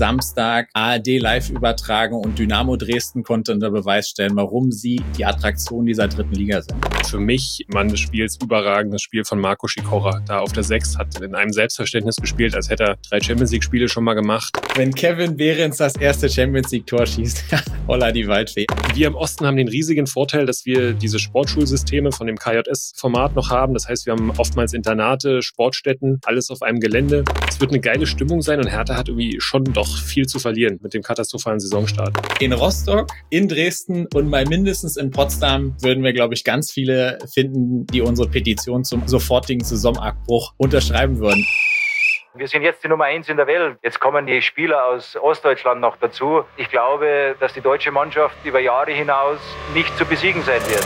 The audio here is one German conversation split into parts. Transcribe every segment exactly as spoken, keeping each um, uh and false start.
Samstag A R D live übertragen und Dynamo Dresden konnte unter Beweis stellen, warum sie die Attraktion dieser dritten Liga sind. Für mich, Mann des Spiels, überragendes Spiel von Marco Schikora. Da auf der sechs hat in einem Selbstverständnis gespielt, als hätte er drei Champions-League-Spiele schon mal gemacht. Wenn Kevin Behrens das erste Champions-League-Tor schießt, holla die Waldfee. Wir im Osten haben den riesigen Vorteil, dass wir diese Sportschulsysteme von dem K J S-Format noch haben. Das heißt, wir haben oftmals Internate, Sportstätten, alles auf einem Gelände. Es wird eine geile Stimmung sein und Hertha hat irgendwie schon doch viel zu verlieren mit dem katastrophalen Saisonstart. In Rostock, in Dresden und mal mindestens in Potsdam würden wir, glaube ich, ganz viele finden, die unsere Petition zum sofortigen Saisonabbruch unterschreiben würden. Wir sind jetzt die Nummer eins in der Welt. Jetzt kommen die Spieler aus Ostdeutschland noch dazu. Ich glaube, dass die deutsche Mannschaft über Jahre hinaus nicht zu besiegen sein wird.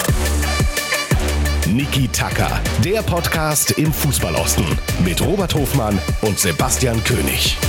Niki Tacker, der Podcast im Fußballosten mit Robert Hofmann und Sebastian König.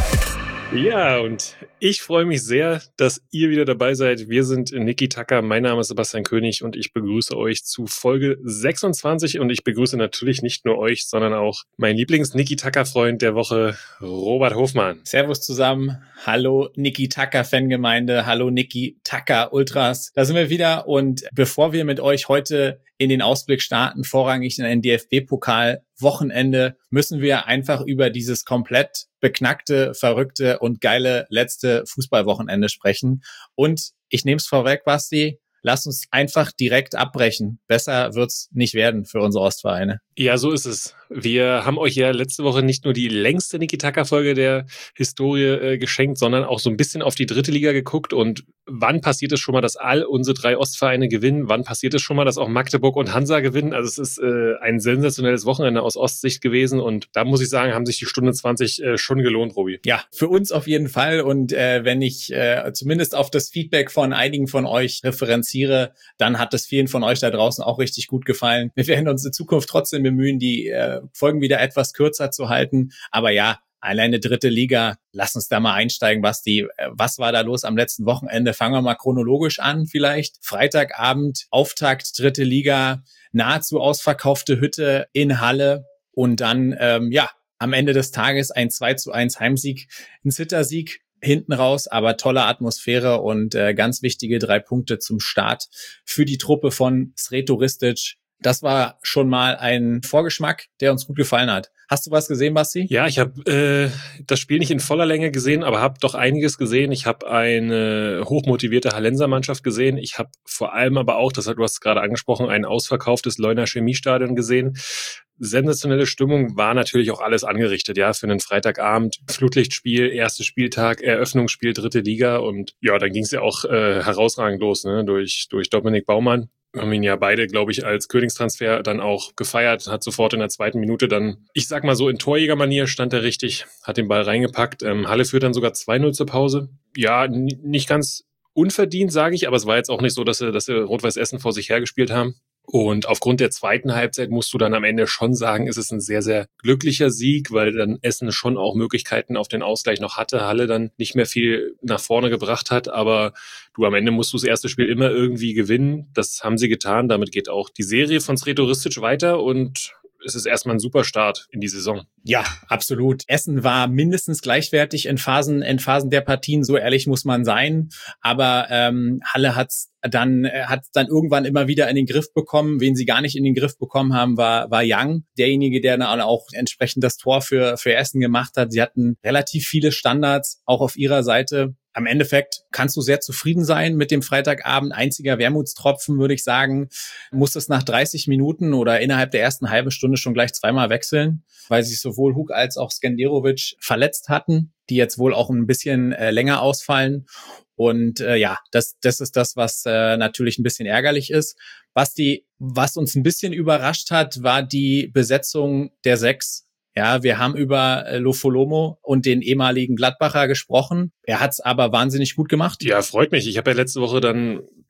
Ja, und ich freue mich sehr, dass ihr wieder dabei seid. Wir sind Niki Tacker, mein Name ist Sebastian König und ich begrüße euch zu Folge sechsundzwanzig und ich begrüße natürlich nicht nur euch, sondern auch meinen Lieblings-Niki Tacker-Freund der Woche, Robert Hofmann. Servus zusammen, hallo Niki Tacker-Fangemeinde, hallo Niki Tacker-Ultras, da sind wir wieder und bevor wir mit euch heute in den Ausblick starten, vorrangig in ein D F B-Pokal-Wochenende, müssen wir einfach über dieses komplett beknackte, verrückte und geile letzte Fußballwochenende sprechen. Und ich nehme es vorweg, Basti, lass uns einfach direkt abbrechen. Besser wird's nicht werden für unsere Ostvereine. Ja, so ist es. Wir haben euch ja letzte Woche nicht nur die längste Niki Tacker-Folge der Historie äh, geschenkt, sondern auch so ein bisschen auf die dritte Liga geguckt. Und wann passiert es schon mal, dass all unsere drei Ostvereine gewinnen? Wann passiert es schon mal, dass auch Magdeburg und Hansa gewinnen? Also es ist äh, ein sensationelles Wochenende aus Ostsicht gewesen. Und da muss ich sagen, haben sich die Stunde zwanzig äh, schon gelohnt, Robi. Ja, für uns auf jeden Fall. Und äh, wenn ich äh, zumindest auf das Feedback von einigen von euch referenziere, dann hat es vielen von euch da draußen auch richtig gut gefallen. Wir werden uns in Zukunft trotzdem bemühen, die äh, Folgen wieder etwas kürzer zu halten. Aber ja, alleine dritte Liga, lass uns da mal einsteigen, Basti. Was war da los am letzten Wochenende? Fangen wir mal chronologisch an vielleicht. Freitagabend, Auftakt, dritte Liga, nahezu ausverkaufte Hütte in Halle und dann, ähm, ja, am Ende des Tages ein zwei zu eins Heimsieg, ein Zittersieg hinten raus, aber tolle Atmosphäre und äh, ganz wichtige drei Punkte zum Start für die Truppe von Sreto Ristic. Das war schon mal ein Vorgeschmack, der uns gut gefallen hat. Hast du was gesehen, Basti? Ja, ich habe äh, das Spiel nicht in voller Länge gesehen, aber habe doch einiges gesehen. Ich habe eine hochmotivierte Hallenser-Mannschaft gesehen. Ich habe vor allem aber auch, das hat du hast es gerade angesprochen, ein ausverkauftes Leuner Chemiestadion gesehen. Sensationelle Stimmung, war natürlich auch alles angerichtet, ja, für einen Freitagabend. Flutlichtspiel, erster Spieltag, Eröffnungsspiel, dritte Liga und ja, dann ging es ja auch äh, herausragend los, ne, durch durch Dominik Baumann. Wir haben ihn ja beide, glaube ich, als Königstransfer dann auch gefeiert, hat sofort in der zweiten Minute dann, ich sag mal so in Torjägermanier stand er richtig, hat den Ball reingepackt. Ähm, Halle führt dann sogar zwei null zur Pause. Ja, n- nicht ganz unverdient, sage ich, aber es war jetzt auch nicht so, dass sie, dass sie Rot-Weiß Essen vor sich hergespielt haben. Und aufgrund der zweiten Halbzeit musst du dann am Ende schon sagen, ist es ein sehr, sehr glücklicher Sieg, weil dann Essen schon auch Möglichkeiten auf den Ausgleich noch hatte, Halle dann nicht mehr viel nach vorne gebracht hat, aber du am Ende musst du das erste Spiel immer irgendwie gewinnen. Das haben sie getan, damit geht auch die Serie von Sreto Ristic weiter und es ist erstmal ein super Start in die Saison. Ja, absolut. Essen war mindestens gleichwertig in Phasen, in Phasen der Partien, so ehrlich muss man sein. Aber ähm, Halle hat's dann, hat's dann irgendwann immer wieder in den Griff bekommen. Wen sie gar nicht in den Griff bekommen haben, war, war Young, derjenige, der dann auch entsprechend das Tor für, für Essen gemacht hat. Sie hatten relativ viele Standards, auch auf ihrer Seite. Am Endeffekt kannst du sehr zufrieden sein mit dem Freitagabend. Einziger Wermutstropfen, würde ich sagen, muss es nach dreißig Minuten oder innerhalb der ersten halben Stunde schon gleich zweimal wechseln, weil sich sowohl Hug als auch Skenderovic verletzt hatten, die jetzt wohl auch ein bisschen äh, länger ausfallen. Und äh, ja, das das ist das, was äh, natürlich ein bisschen ärgerlich ist. Basti, was uns ein bisschen überrascht hat, war die Besetzung der Sechs. Ja, wir haben über Lofolomo und den ehemaligen Gladbacher gesprochen. Er hat's aber wahnsinnig gut gemacht. Ja, freut mich. Ich habe ja letzte Woche dann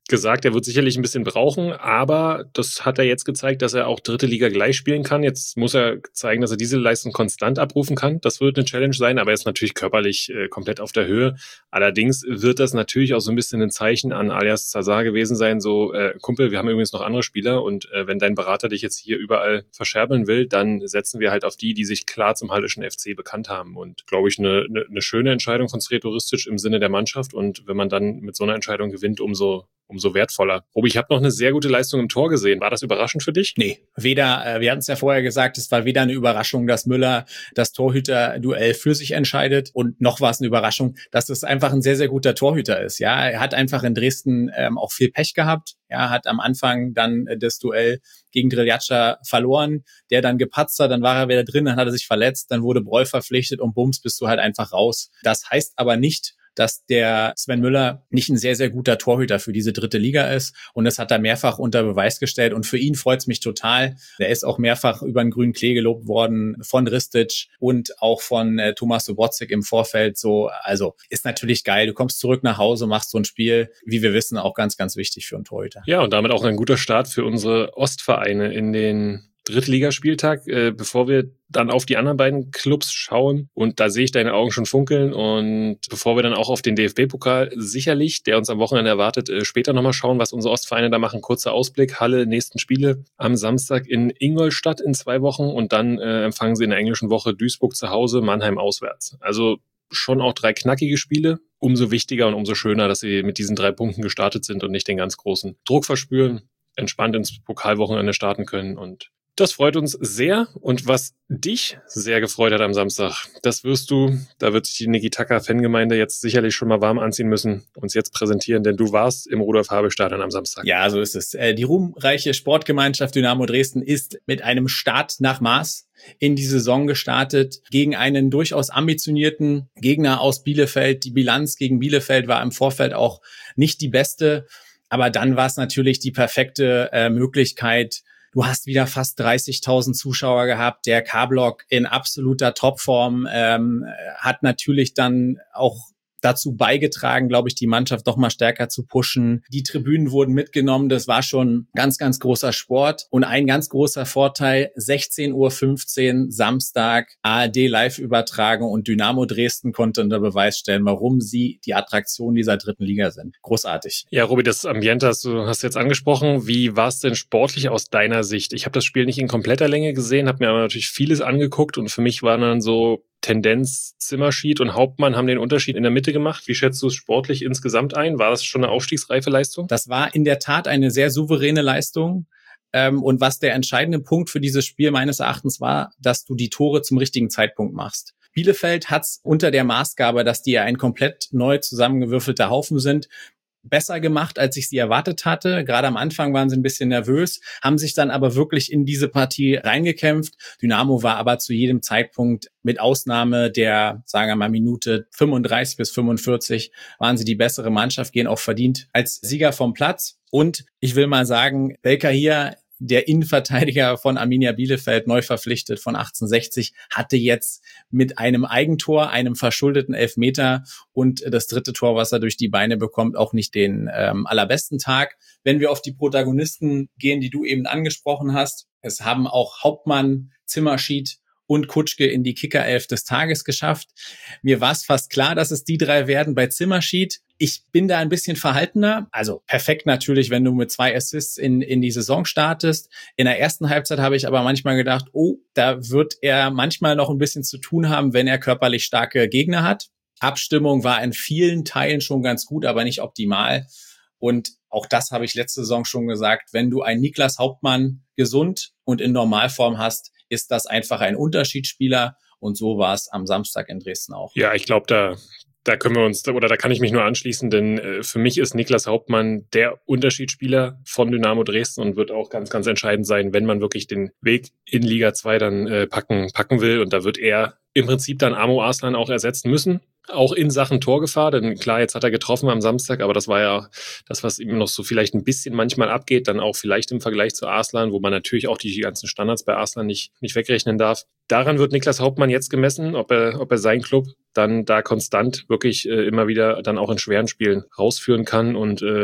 gesagt, er wird sicherlich ein bisschen brauchen, aber das hat er jetzt gezeigt, dass er auch dritte Liga gleich spielen kann. Jetzt muss er zeigen, dass er diese Leistung konstant abrufen kann. Das wird eine Challenge sein, aber er ist natürlich körperlich äh, komplett auf der Höhe. Allerdings wird das natürlich auch so ein bisschen ein Zeichen an Alias Zazar gewesen sein, so äh, Kumpel, wir haben übrigens noch andere Spieler und äh, wenn dein Berater dich jetzt hier überall verscherbeln will, dann setzen wir halt auf die, die sich klar zum Halleschen F C bekannt haben und glaube ich eine, eine, eine schöne Entscheidung von Sretoristic im Sinne der Mannschaft und wenn man dann mit so einer Entscheidung gewinnt, umso umso wertvoller. Robi, ich habe noch eine sehr gute Leistung im Tor gesehen. War das überraschend für dich? Nee, weder, äh, wir hatten es ja vorher gesagt, es war weder eine Überraschung, dass Müller das Torhüter-Duell für sich entscheidet und noch war es eine Überraschung, dass es einfach ein sehr, sehr guter Torhüter ist. Ja, er hat einfach in Dresden ähm, auch viel Pech gehabt. Ja, hat am Anfang dann äh, das Duell gegen Driljatscha verloren, der dann gepatzt hat, dann war er wieder drin, dann hat er sich verletzt, dann wurde Breu verpflichtet und bums, bist du halt einfach raus. Das heißt aber nicht, dass der Sven Müller nicht ein sehr, sehr guter Torhüter für diese dritte Liga ist. Und das hat er mehrfach unter Beweis gestellt. Und für ihn freut es mich total. Er ist auch mehrfach über den grünen Klee gelobt worden von Ristic und auch von äh, Thomas Sobotzig im Vorfeld. So, also ist natürlich geil. Du kommst zurück nach Hause, machst so ein Spiel, wie wir wissen, auch ganz, ganz wichtig für einen Torhüter. Ja, und damit auch ein guter Start für unsere Ostvereine in den Drittligaspieltag, äh, bevor wir dann auf die anderen beiden Clubs schauen und da sehe ich deine Augen schon funkeln und bevor wir dann auch auf den D F B-Pokal sicherlich, der uns am Wochenende erwartet, äh, später nochmal schauen, was unsere Ostvereine da machen. Kurzer Ausblick, Halle, nächsten Spiele am Samstag in Ingolstadt in zwei Wochen und dann äh, empfangen sie in der englischen Woche Duisburg zu Hause, Mannheim auswärts. Also schon auch drei knackige Spiele. Umso wichtiger und umso schöner, dass sie mit diesen drei Punkten gestartet sind und nicht den ganz großen Druck verspüren, entspannt ins Pokalwochenende starten können und das freut uns sehr. Und was dich sehr gefreut hat am Samstag, das wirst du, da wird sich die Niki-Taka-Fangemeinde jetzt sicherlich schon mal warm anziehen müssen, uns jetzt präsentieren, denn du warst im Rudolf-Habel-Stadion am Samstag. Ja, so ist es. Die ruhmreiche Sportgemeinschaft Dynamo Dresden ist mit einem Start nach Maß in die Saison gestartet, gegen einen durchaus ambitionierten Gegner aus Bielefeld. Die Bilanz gegen Bielefeld war im Vorfeld auch nicht die beste, aber dann war es natürlich die perfekte äh, Möglichkeit. Du hast wieder fast dreißigtausend Zuschauer gehabt. Der K-Block in absoluter Topform ähm, hat natürlich dann auch dazu beigetragen, glaube ich, die Mannschaft noch mal stärker zu pushen. Die Tribünen wurden mitgenommen. Das war schon ganz, ganz großer Sport. Und ein ganz großer Vorteil, sechzehn Uhr fünfzehn Samstag, A R D live übertragen und Dynamo Dresden konnte unter Beweis stellen, warum sie die Attraktion dieser dritten Liga sind. Großartig. Ja, Robi, das Ambiente hast du hast jetzt angesprochen. Wie war es denn sportlich aus deiner Sicht? Ich habe das Spiel nicht in kompletter Länge gesehen, habe mir aber natürlich vieles angeguckt und für mich waren dann so Tendenz, Zimmerschied und Hauptmann haben den Unterschied in der Mitte gemacht. Wie schätzt du es sportlich insgesamt ein? War das schon eine aufstiegsreife Leistung? Das war in der Tat eine sehr souveräne Leistung. Und was der entscheidende Punkt für dieses Spiel meines Erachtens war, dass du die Tore zum richtigen Zeitpunkt machst. Bielefeld hat's unter der Maßgabe, dass die ja ein komplett neu zusammengewürfelter Haufen sind, besser gemacht, als ich sie erwartet hatte. Gerade am Anfang waren sie ein bisschen nervös, haben sich dann aber wirklich in diese Partie reingekämpft. Dynamo war aber zu jedem Zeitpunkt, mit Ausnahme der, sagen wir mal, Minute fünfunddreißig bis fünfundvierzig, waren sie die bessere Mannschaft, gehen auch verdient als Sieger vom Platz. Und ich will mal sagen, Belka hier, der Innenverteidiger von Arminia Bielefeld, neu verpflichtet von achtzehnhundertsechzig, hatte jetzt mit einem Eigentor, einem verschuldeten Elfmeter und das dritte Tor, was er durch die Beine bekommt, auch nicht den ähm, allerbesten Tag. Wenn wir auf die Protagonisten gehen, die du eben angesprochen hast, es haben auch Hauptmann, Zimmerschied und Kutschke in die Kickerelf des Tages geschafft. Mir war es fast klar, dass es die drei werden bei Zimmerschied. Ich bin da ein bisschen verhaltener. Also perfekt natürlich, wenn du mit zwei Assists in, in die Saison startest. In der ersten Halbzeit habe ich aber manchmal gedacht, oh, da wird er manchmal noch ein bisschen zu tun haben, wenn er körperlich starke Gegner hat. Abstimmung war in vielen Teilen schon ganz gut, aber nicht optimal. Und auch das habe ich letzte Saison schon gesagt. Wenn du einen Niklas Hauptmann gesund und in Normalform hast, ist das einfach ein Unterschiedsspieler. Und so war es am Samstag in Dresden auch. Ja, ich glaube, da Da können wir uns, oder da kann ich mich nur anschließen, denn äh, für mich ist Niklas Hauptmann der Unterschiedsspieler von Dynamo Dresden und wird auch ganz, ganz entscheidend sein, wenn man wirklich den Weg in Liga zwei dann äh, packen, packen will. Und da wird er im Prinzip dann Amo Arslan auch ersetzen müssen. Auch in Sachen Torgefahr, denn klar, jetzt hat er getroffen am Samstag, aber das war ja das, was ihm noch so vielleicht ein bisschen manchmal abgeht, dann auch vielleicht im Vergleich zu Arslan, wo man natürlich auch die ganzen Standards bei Arslan nicht, nicht wegrechnen darf. Daran wird Niklas Hauptmann jetzt gemessen, ob er, ob er seinen Club dann da konstant wirklich äh, immer wieder dann auch in schweren Spielen rausführen kann und äh,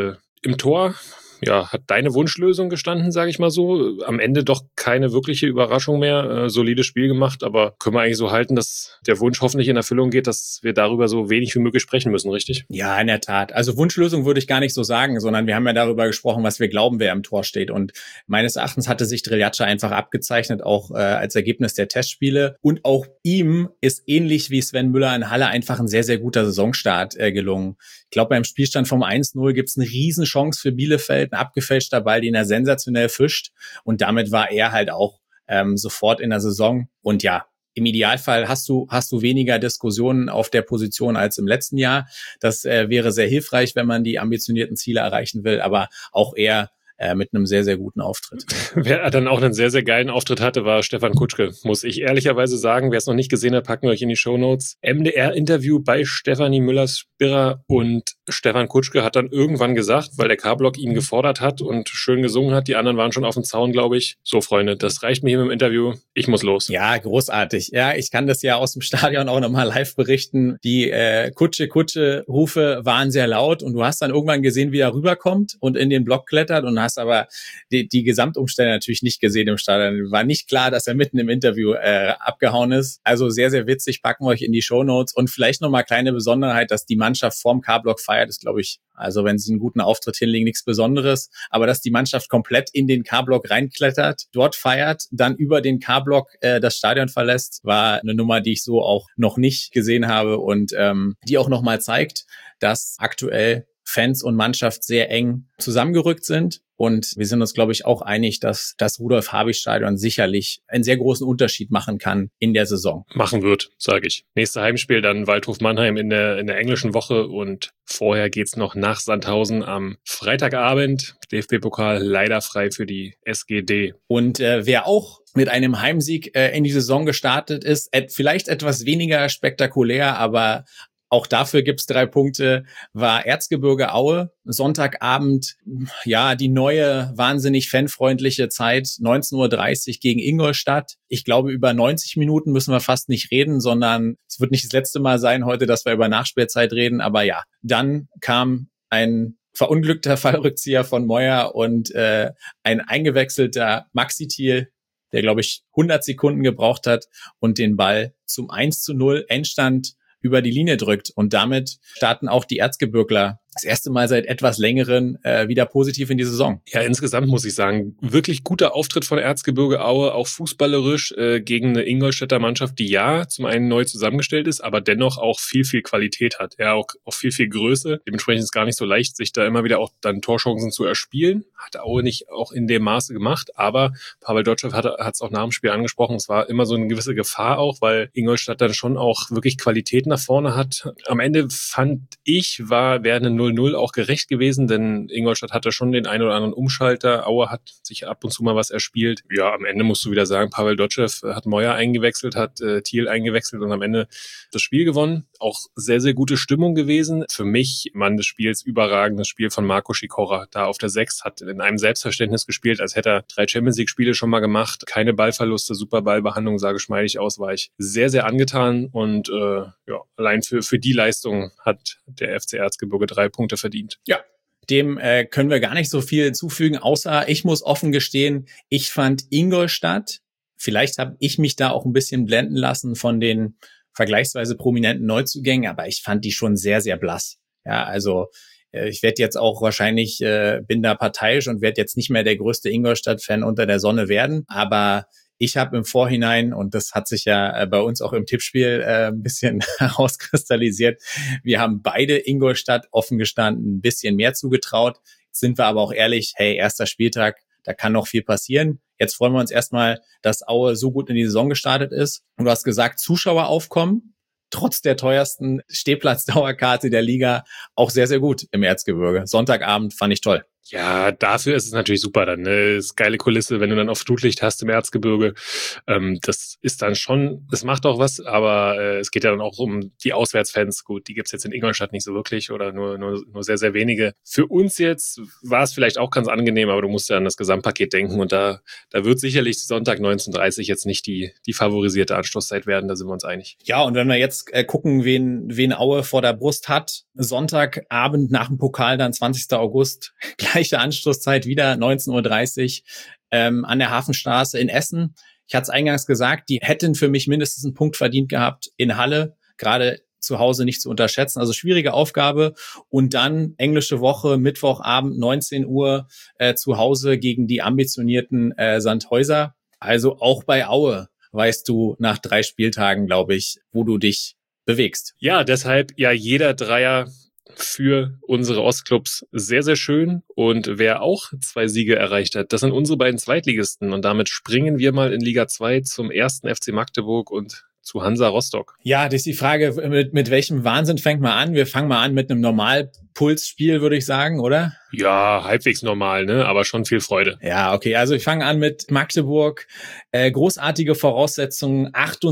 Im Tor, ja, hat deine Wunschlösung gestanden, sage ich mal so. Am Ende doch keine wirkliche Überraschung mehr. Äh, solides Spiel gemacht, aber können wir eigentlich so halten, dass der Wunsch hoffentlich in Erfüllung geht, dass wir darüber so wenig wie möglich sprechen müssen, richtig? Ja, in der Tat. Also Wunschlösung würde ich gar nicht so sagen, sondern wir haben ja darüber gesprochen, was wir glauben, wer im Tor steht. Und meines Erachtens hatte sich Driljatscha einfach abgezeichnet, auch äh, als Ergebnis der Testspiele. Und auch ihm ist ähnlich wie Sven Müller in Halle einfach ein sehr, sehr guter Saisonstart äh, gelungen. Ich glaube, beim Spielstand vom eins null gibt es eine Riesenchance für Bielefeld, ein abgefälschter Ball, den er sensationell fischt. Und damit war er halt auch ähm, sofort in der Saison. Und ja, im Idealfall hast du hast du weniger Diskussionen auf der Position als im letzten Jahr. Das äh, wäre sehr hilfreich, wenn man die ambitionierten Ziele erreichen will. Aber auch er äh, mit einem sehr, sehr guten Auftritt. Wer dann auch einen sehr, sehr geilen Auftritt hatte, war Stefan Kutschke. Muss ich ehrlicherweise sagen, wer es noch nicht gesehen hat, packen wir euch in die Shownotes. M D R-Interview bei Stefanie Müller-Spirrer und Stefan Kutschke hat dann irgendwann gesagt, weil der K-Block ihn gefordert hat und schön gesungen hat, die anderen waren schon auf dem Zaun, glaube ich. So, Freunde, das reicht mir hier mit dem Interview. Ich muss los. Ja, großartig. Ja, ich kann das ja aus dem Stadion auch nochmal live berichten. Die äh, Kutsche-Kutsche-Rufe waren sehr laut und du hast dann irgendwann gesehen, wie er rüberkommt und in den Block klettert und hast aber die, die Gesamtumstände natürlich nicht gesehen im Stadion. War nicht klar, dass er mitten im Interview äh, abgehauen ist. Also sehr, sehr witzig. Packen wir euch in die Shownotes. Und vielleicht nochmal kleine Besonderheit, dass die Mannschaft vorm K-Block feiert, ist, glaube ich, also wenn sie einen guten Auftritt hinlegen, nichts Besonderes. Aber dass die Mannschaft komplett in den K-Block reinklettert, dort feiert, dann über den K-Block äh, das Stadion verlässt, war eine Nummer, die ich so auch noch nicht gesehen habe und ähm, die auch nochmal zeigt, dass aktuell Fans und Mannschaft sehr eng zusammengerückt sind. Und wir sind uns, glaube ich, auch einig, dass das Rudolf-Habich-Stadion sicherlich einen sehr großen Unterschied machen kann in der Saison. Machen wird, sage ich. Nächste Heimspiel dann Waldhof Mannheim in der in der englischen Woche und vorher geht's noch nach Sandhausen am Freitagabend. D F B-Pokal leider frei für die S G D. Und äh, wer auch mit einem Heimsieg äh, in die Saison gestartet ist, et- vielleicht etwas weniger spektakulär, aber auch dafür gibt's drei Punkte, war Erzgebirge Aue. Sonntagabend, ja, die neue, wahnsinnig fanfreundliche Zeit, neunzehn Uhr dreißig gegen Ingolstadt. Ich glaube, über neunzig Minuten müssen wir fast nicht reden, sondern es wird nicht das letzte Mal sein heute, dass wir über Nachspielzeit reden. Aber ja, dann kam ein verunglückter Fallrückzieher von Moyer und äh, ein eingewechselter Maxi Thiel, der, glaube ich, hundert Sekunden gebraucht hat und den Ball zum eins zu null Endstand über die Linie drückt. Und damit starten auch die Erzgebirgler das erste Mal seit etwas längeren äh, wieder positiv in die Saison. Ja, insgesamt muss ich sagen, wirklich guter Auftritt von Erzgebirge Aue, auch fußballerisch äh, gegen eine Ingolstädter Mannschaft, die ja zum einen neu zusammengestellt ist, aber dennoch auch viel, viel Qualität hat. Ja, auch, auch viel, viel Größe. Dementsprechend ist es gar nicht so leicht, sich da immer wieder auch dann Torchancen zu erspielen. Hat Aue nicht auch in dem Maße gemacht, aber Pavel Dotschew hat es auch nach dem Spiel angesprochen, es war immer so eine gewisse Gefahr auch, weil Ingolstadt dann schon auch wirklich Qualität nach vorne hat. Am Ende fand ich, war wäre eine null null auch gerecht gewesen, denn Ingolstadt hatte schon den einen oder anderen Umschalter. Aue hat sich ab und zu mal was erspielt. Ja, am Ende musst du wieder sagen, Pavel Dotschew hat Moyer eingewechselt, hat äh, Thiel eingewechselt und am Ende das Spiel gewonnen. Auch sehr, sehr gute Stimmung gewesen. Für mich, Mann des Spiels, überragendes Spiel von Marco Schikora. Da auf der sechs hat in einem Selbstverständnis gespielt, als hätte er drei Champions-League-Spiele schon mal gemacht. Keine Ballverluste, super Ballbehandlung, sah geschmeidig aus, war ich sehr, sehr angetan und äh, ja, allein für, für die Leistung hat der F C Erzgebirge drei Punkte verdient. Ja, dem äh, können wir gar nicht so viel hinzufügen, außer ich muss offen gestehen, ich fand Ingolstadt, vielleicht habe ich mich da auch ein bisschen blenden lassen von den vergleichsweise prominenten Neuzugängen, aber ich fand die schon sehr, sehr blass. Ja, also äh, ich werde jetzt auch wahrscheinlich, äh, bin da parteiisch und werde jetzt nicht mehr der größte Ingolstadt-Fan unter der Sonne werden, aber ich habe im Vorhinein, und das hat sich ja bei uns auch im Tippspiel äh, ein bisschen herauskristallisiert, wir haben beide Ingolstadt offen gestanden ein bisschen mehr zugetraut. Jetzt sind wir aber auch ehrlich, hey, erster Spieltag, da kann noch viel passieren. Jetzt freuen wir uns erstmal, dass Aue so gut in die Saison gestartet ist. Und du hast gesagt, Zuschaueraufkommen, trotz der teuersten Stehplatzdauerkarte der Liga, auch sehr, sehr gut im Erzgebirge. Sonntagabend fand ich toll. Ja, dafür ist es natürlich super dann. Ne? Das ist geile Kulisse, wenn du dann auf Flutlicht hast im Erzgebirge. Ähm, das ist dann schon, das macht auch was, aber äh, es geht ja dann auch um die Auswärtsfans. Gut, die gibt's jetzt in Ingolstadt nicht so wirklich oder nur, nur, nur sehr, sehr wenige. Für uns jetzt war es vielleicht auch ganz angenehm, aber du musst ja an das Gesamtpaket denken und da, da wird sicherlich Sonntag neunzehn Uhr dreißig jetzt nicht die, die favorisierte Anstoßzeit werden, da sind wir uns einig. Ja, und wenn wir jetzt äh, gucken, wen, wen Aue vor der Brust hat, Sonntagabend nach dem Pokal, dann zwanzigster August, gleiche Anstoßzeit wieder, neunzehn Uhr dreißig ähm, an der Hafenstraße in Essen. Ich hatte es eingangs gesagt, die hätten für mich mindestens einen Punkt verdient gehabt in Halle, gerade zu Hause nicht zu unterschätzen. Also schwierige Aufgabe. Und dann englische Woche, Mittwochabend, neunzehn Uhr äh, zu Hause gegen die ambitionierten äh, Sandhäuser. Also auch bei Aue weißt du nach drei Spieltagen, glaube ich, wo du dich bewegst. Ja, deshalb ja jeder Dreier für unsere Ostclubs sehr, sehr schön. Und wer auch zwei Siege erreicht hat, das sind unsere beiden Zweitligisten. Und damit springen wir mal in Liga zwei zum ersten F C Magdeburg und zu Hansa Rostock. Ja, das ist die Frage, mit, mit welchem Wahnsinn fängt man an? Wir fangen mal an mit einem Normalpulsspiel, würde ich sagen, oder? Ja, halbwegs normal, ne? Aber schon viel Freude. Ja, okay. Also ich fange an mit Magdeburg. Äh, großartige Voraussetzungen.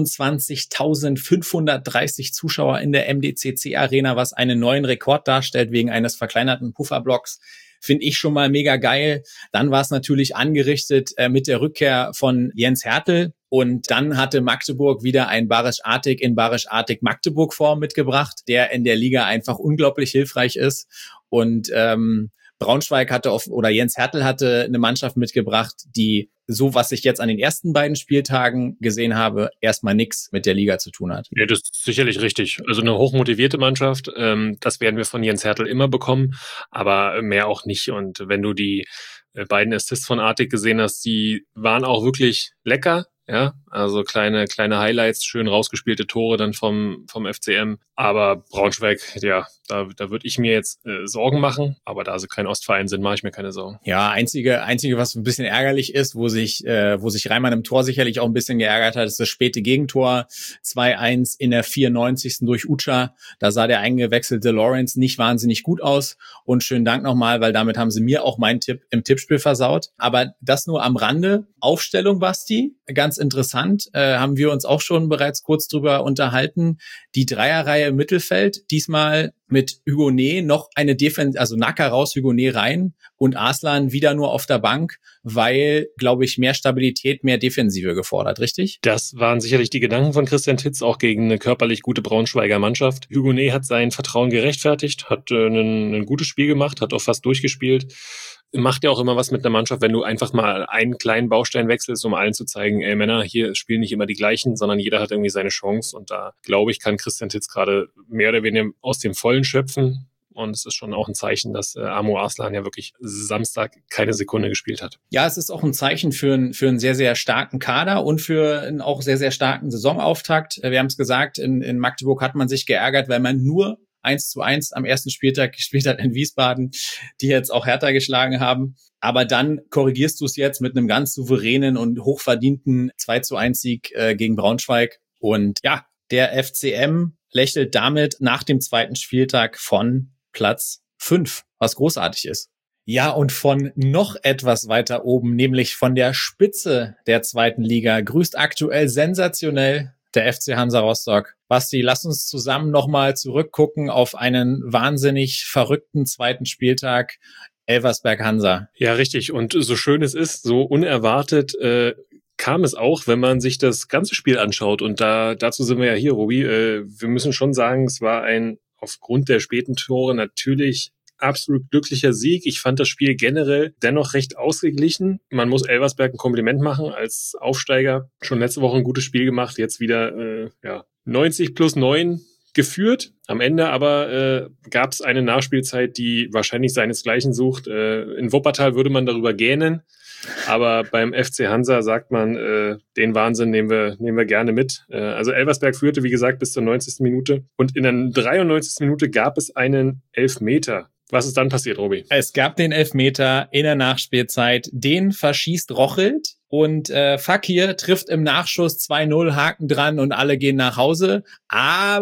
achtundzwanzigtausendfünfhundertdreißig Zuschauer in der M D C C Arena, was einen neuen Rekord darstellt wegen eines verkleinerten Pufferblocks. Finde ich schon mal mega geil. Dann war es natürlich angerichtet äh, mit der Rückkehr von Jens Hertel. Und dann hatte Magdeburg wieder ein Barisch Artig in Barisch Artig Magdeburg Form mitgebracht, der in der Liga einfach unglaublich hilfreich ist. Und ähm, Braunschweig hatte auf, oder Jens Hertel hatte eine Mannschaft mitgebracht, die, so was ich jetzt an den ersten beiden Spieltagen gesehen habe, erstmal nichts mit der Liga zu tun hat. Ja, das ist sicherlich richtig. Also eine hochmotivierte Mannschaft, ähm, das werden wir von Jens Hertel immer bekommen, aber mehr auch nicht. Und wenn du die äh, beiden Assists von Artig gesehen hast, die waren auch wirklich lecker. Ja, also kleine kleine Highlights, schön rausgespielte Tore dann vom vom F C M. Aber Braunschweig, ja, da da würde ich mir jetzt äh, Sorgen machen. Aber da sie kein Ostverein sind, mache ich mir keine Sorgen. Ja, einzige einzige, was ein bisschen ärgerlich ist, wo sich äh, wo sich Reimann im Tor sicherlich auch ein bisschen geärgert hat, ist das späte Gegentor zwei eins in der vierundneunzigsten durch Ucha. Da sah der eingewechselte Lawrence nicht wahnsinnig gut aus. Und schönen Dank nochmal, weil damit haben sie mir auch meinen Tipp im Tippspiel versaut. Aber das nur am Rande. Aufstellung, Basti, ganz interessant, äh, haben wir uns auch schon bereits kurz drüber unterhalten. Die Dreierreihe im Mittelfeld, diesmal mit Hugonet noch eine Defense, also Nacker raus, Hugonet rein und Arslan wieder nur auf der Bank, weil, glaube ich, mehr Stabilität, mehr Defensive gefordert, richtig? Das waren sicherlich die Gedanken von Christian Titz, auch gegen eine körperlich gute Braunschweiger Mannschaft. Hugonet hat sein Vertrauen gerechtfertigt, hat äh, ein, ein gutes Spiel gemacht, hat auch fast durchgespielt. Macht ja auch immer was mit einer Mannschaft, wenn du einfach mal einen kleinen Baustein wechselst, um allen zu zeigen, ey Männer, hier spielen nicht immer die gleichen, sondern jeder hat irgendwie seine Chance. Und da, glaube ich, kann Christian Titz gerade mehr oder weniger aus dem Vollen schöpfen. Und es ist schon auch ein Zeichen, dass äh, Amo Arslan ja wirklich Samstag keine Sekunde gespielt hat. Ja, es ist auch ein Zeichen für, ein, für einen sehr, sehr starken Kader und für einen auch sehr, sehr starken Saisonauftakt. Wir haben es gesagt, in, in Magdeburg hat man sich geärgert, weil man nur eins zu eins am ersten Spieltag gespielt hat in Wiesbaden, die jetzt auch Hertha geschlagen haben. Aber dann korrigierst du es jetzt mit einem ganz souveränen und hochverdienten zwei zu eins Sieg äh, gegen Braunschweig. Und ja, der F C M lächelt damit nach dem zweiten Spieltag von Platz fünf, was großartig ist. Ja, und von noch etwas weiter oben, nämlich von der Spitze der zweiten Liga, grüßt aktuell sensationell der F C Hansa Rostock. Basti, lass uns zusammen nochmal zurückgucken auf einen wahnsinnig verrückten zweiten Spieltag. Elversberg Hansa. Ja, richtig. Und so schön es ist, so unerwartet äh, kam es auch, wenn man sich das ganze Spiel anschaut. Und da dazu sind wir ja hier, Robi. Äh, wir müssen schon sagen, es war ein aufgrund der späten Tore natürlich absolut glücklicher Sieg. Ich fand das Spiel generell dennoch recht ausgeglichen. Man muss Elversberg ein Kompliment machen als Aufsteiger. Schon letzte Woche ein gutes Spiel gemacht, jetzt wieder äh, ja neunzig plus neun geführt. Am Ende aber äh, gab es eine Nachspielzeit, die wahrscheinlich seinesgleichen sucht. Äh, in Wuppertal würde man darüber gähnen, aber beim F C Hansa sagt man, äh, den Wahnsinn nehmen wir nehmen wir gerne mit. Äh, also Elversberg führte, wie gesagt, bis zur neunzigsten Minute und in der dreiundneunzigsten Minute gab es einen Elfmeter. Was ist dann passiert, Robi? Es gab den Elfmeter in der Nachspielzeit. Den verschießt Rochelt und äh, Fakir trifft im Nachschuss zwei null, Haken dran und alle gehen nach Hause. Aber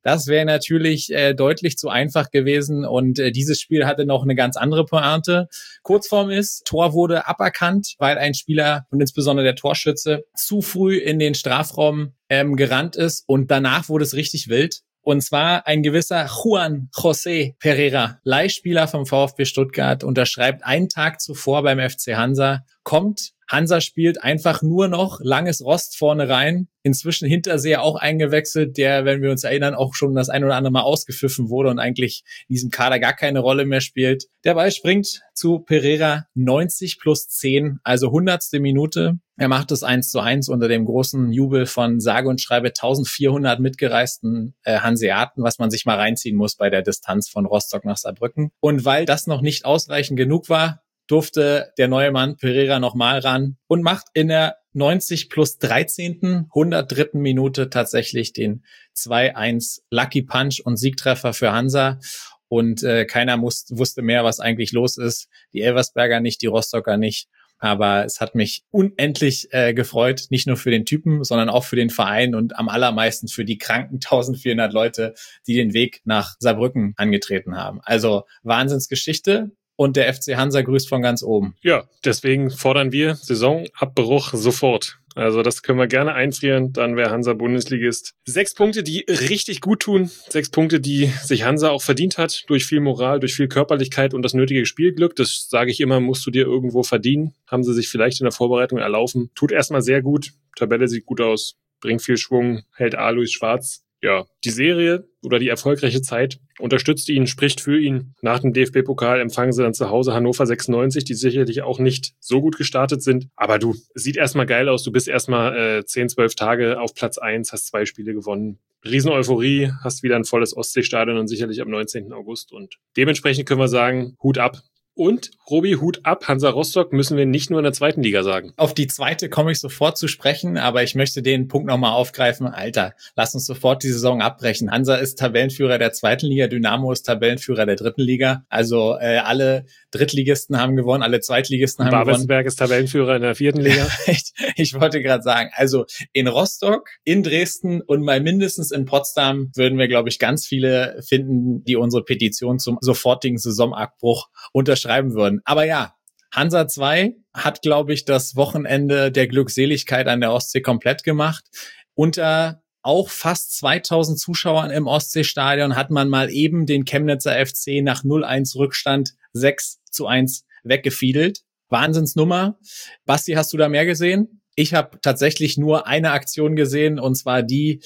Das wäre natürlich äh, deutlich zu einfach gewesen und äh, dieses Spiel hatte noch eine ganz andere Pointe. Kurzform ist, Tor wurde aberkannt, weil ein Spieler und insbesondere der Torschütze zu früh in den Strafraum ähm, gerannt ist und danach wurde es richtig wild. Und zwar ein gewisser Juan José Pereira, Leihspieler vom VfB Stuttgart, unterschreibt einen Tag zuvor beim F C Hansa, kommt, Hansa spielt einfach nur noch langes Rost vorne rein, inzwischen Hinterseher auch eingewechselt, der, wenn wir uns erinnern, auch schon das ein oder andere Mal ausgepfiffen wurde und eigentlich in diesem Kader gar keine Rolle mehr spielt. Der Ball springt zu Pereira, neunzig plus zehn, also hundertste Minute. Er macht es eins zu eins unter dem großen Jubel von sage und schreibe eintausendvierhundert mitgereisten äh, Hanseaten, was man sich mal reinziehen muss bei der Distanz von Rostock nach Saarbrücken. Und weil das noch nicht ausreichend genug war, durfte der neue Mann Pereira nochmal ran und macht in der neunzig plus dreizehnten hundertdritten Minute tatsächlich den zwei eins Lucky Punch und Siegtreffer für Hansa. Und äh, keiner muss, wusste mehr, was eigentlich los ist. Die Elversberger nicht, die Rostocker nicht. Aber es hat mich unendlich äh, gefreut, nicht nur für den Typen, sondern auch für den Verein und am allermeisten für die kranken eintausendvierhundert Leute, die den Weg nach Saarbrücken angetreten haben. Also Wahnsinnsgeschichte. Und der F C Hansa grüßt von ganz oben. Ja, deswegen fordern wir Saisonabbruch sofort. Also das können wir gerne einfrieren, dann wäre Hansa Bundesligist. Sechs Punkte, die richtig gut tun. Sechs Punkte, die sich Hansa auch verdient hat. Durch viel Moral, durch viel Körperlichkeit und das nötige Spielglück. Das sage ich immer, musst du dir irgendwo verdienen. Haben sie sich vielleicht in der Vorbereitung erlaufen. Tut erstmal sehr gut. Tabelle sieht gut aus. Bringt viel Schwung. Hält Alois Schwarz. Ja, die Serie oder die erfolgreiche Zeit unterstützt ihn, spricht für ihn. Nach dem D F B-Pokal empfangen sie dann zu Hause Hannover sechsundneunzig, die sicherlich auch nicht so gut gestartet sind. Aber du, sieht erstmal geil aus. Du bist erstmal äh, zehn, zwölf Tage auf Platz eins, hast zwei Spiele gewonnen. Riesen-Euphorie, hast wieder ein volles Ostseestadion und sicherlich am neunzehnten August. Und dementsprechend können wir sagen, Hut ab. Und, Robi, Hut ab, Hansa Rostock müssen wir nicht nur in der zweiten Liga sagen. Auf die zweite komme ich sofort zu sprechen, aber ich möchte den Punkt nochmal aufgreifen. Alter, lass uns sofort die Saison abbrechen. Hansa ist Tabellenführer der zweiten Liga, Dynamo ist Tabellenführer der dritten Liga. Also äh, alle Drittligisten haben gewonnen, alle Zweitligisten haben gewonnen. Babelsberg ist Tabellenführer in der vierten Liga. ich, ich wollte gerade sagen, also in Rostock, in Dresden und mal mindestens in Potsdam würden wir, glaube ich, ganz viele finden, die unsere Petition zum sofortigen Saisonabbruch unterschreiben schreiben würden. Aber ja, Hansa zwei hat, glaube ich, das Wochenende der Glückseligkeit an der Ostsee komplett gemacht. Unter auch fast zweitausend Zuschauern im Ostseestadion hat man mal eben den Chemnitzer F C nach null eins Rückstand sechs zu eins weggefiedelt. Wahnsinnsnummer. Basti, hast du da mehr gesehen? Ich habe tatsächlich nur eine Aktion gesehen, und zwar die,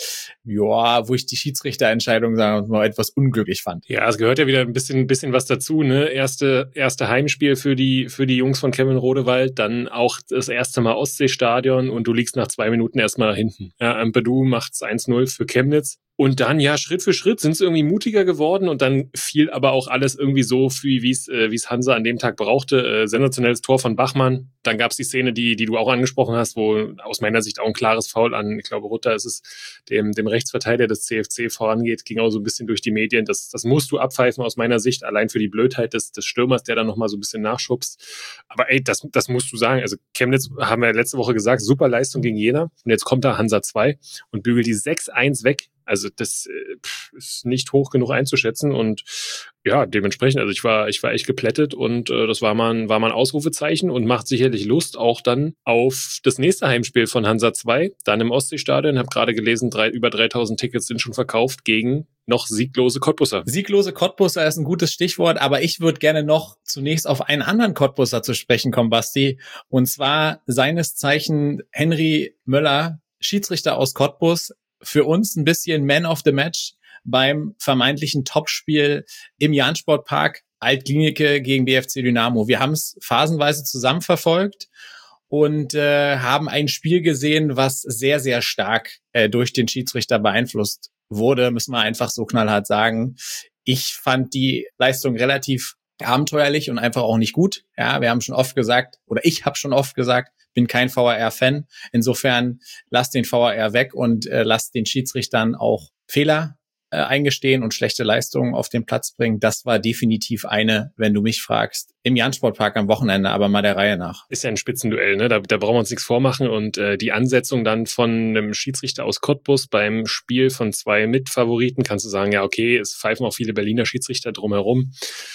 ja, wo ich die Schiedsrichterentscheidung, sagen wir mal, etwas unglücklich fand. Ja, es gehört ja wieder ein bisschen, ein bisschen was dazu, ne? Erste, erste Heimspiel für die, für die Jungs von Kevin Rodewald, dann auch das erste Mal Ostseestadion und du liegst nach zwei Minuten erstmal hinten. Ja, Ampadu macht's eins null für Chemnitz. Und dann, ja, Schritt für Schritt sind es irgendwie mutiger geworden und dann fiel aber auch alles irgendwie so, wie es äh, wie es Hansa an dem Tag brauchte. Äh, sensationelles Tor von Bachmann. Dann gab es die Szene, die die du auch angesprochen hast, wo aus meiner Sicht auch ein klares Foul an, ich glaube, Rutter ist es, dem dem Rechtsverteidiger des C F C vorangeht, ging auch so ein bisschen durch die Medien. Das das musst du abpfeifen aus meiner Sicht, allein für die Blödheit des des Stürmers, der dann nochmal so ein bisschen nachschubst. Aber ey, das das musst du sagen. Also Chemnitz, haben wir letzte Woche gesagt, super Leistung gegen Jena. Und jetzt kommt da Hansa zwei und bügelt die sechs eins weg. Also das äh, ist nicht hoch genug einzuschätzen und ja, dementsprechend, also ich war ich war echt geplättet und äh, das war mal, ein, war mal ein Ausrufezeichen und macht sicherlich Lust auch dann auf das nächste Heimspiel von Hansa zwei, dann im Ostseestadion. Ich habe gerade gelesen, drei, über dreitausend Tickets sind schon verkauft gegen noch sieglose Cottbusser. Sieglose Cottbusser ist ein gutes Stichwort, aber ich würde gerne noch zunächst auf einen anderen Cottbusser zu sprechen kommen, Basti, und zwar seines Zeichen Henry Möller, Schiedsrichter aus Cottbus, für uns ein bisschen Man of the Match beim vermeintlichen Topspiel im Jahn-Sportpark Alt-Glienicke gegen B F C Dynamo. Wir haben es phasenweise zusammen verfolgt und äh, haben ein Spiel gesehen, was sehr, sehr stark äh, durch den Schiedsrichter beeinflusst wurde, müssen wir einfach so knallhart sagen. Ich fand die Leistung relativ abenteuerlich und einfach auch nicht gut. Ja, wir haben schon oft gesagt, oder ich habe schon oft gesagt, bin kein V A R-Fan. Insofern lasst den V A R weg und äh, lasst den Schiedsrichtern auch Fehler äh, eingestehen und schlechte Leistungen auf den Platz bringen. Das war definitiv eine, wenn du mich fragst, im Jahn-Sportpark am Wochenende, aber mal der Reihe nach. Ist ja ein Spitzenduell, ne? Da, da brauchen wir uns nichts vormachen. Und äh, die Ansetzung dann von einem Schiedsrichter aus Cottbus beim Spiel von zwei Mitfavoriten, kannst du sagen, ja okay, es pfeifen auch viele Berliner Schiedsrichter drumherum.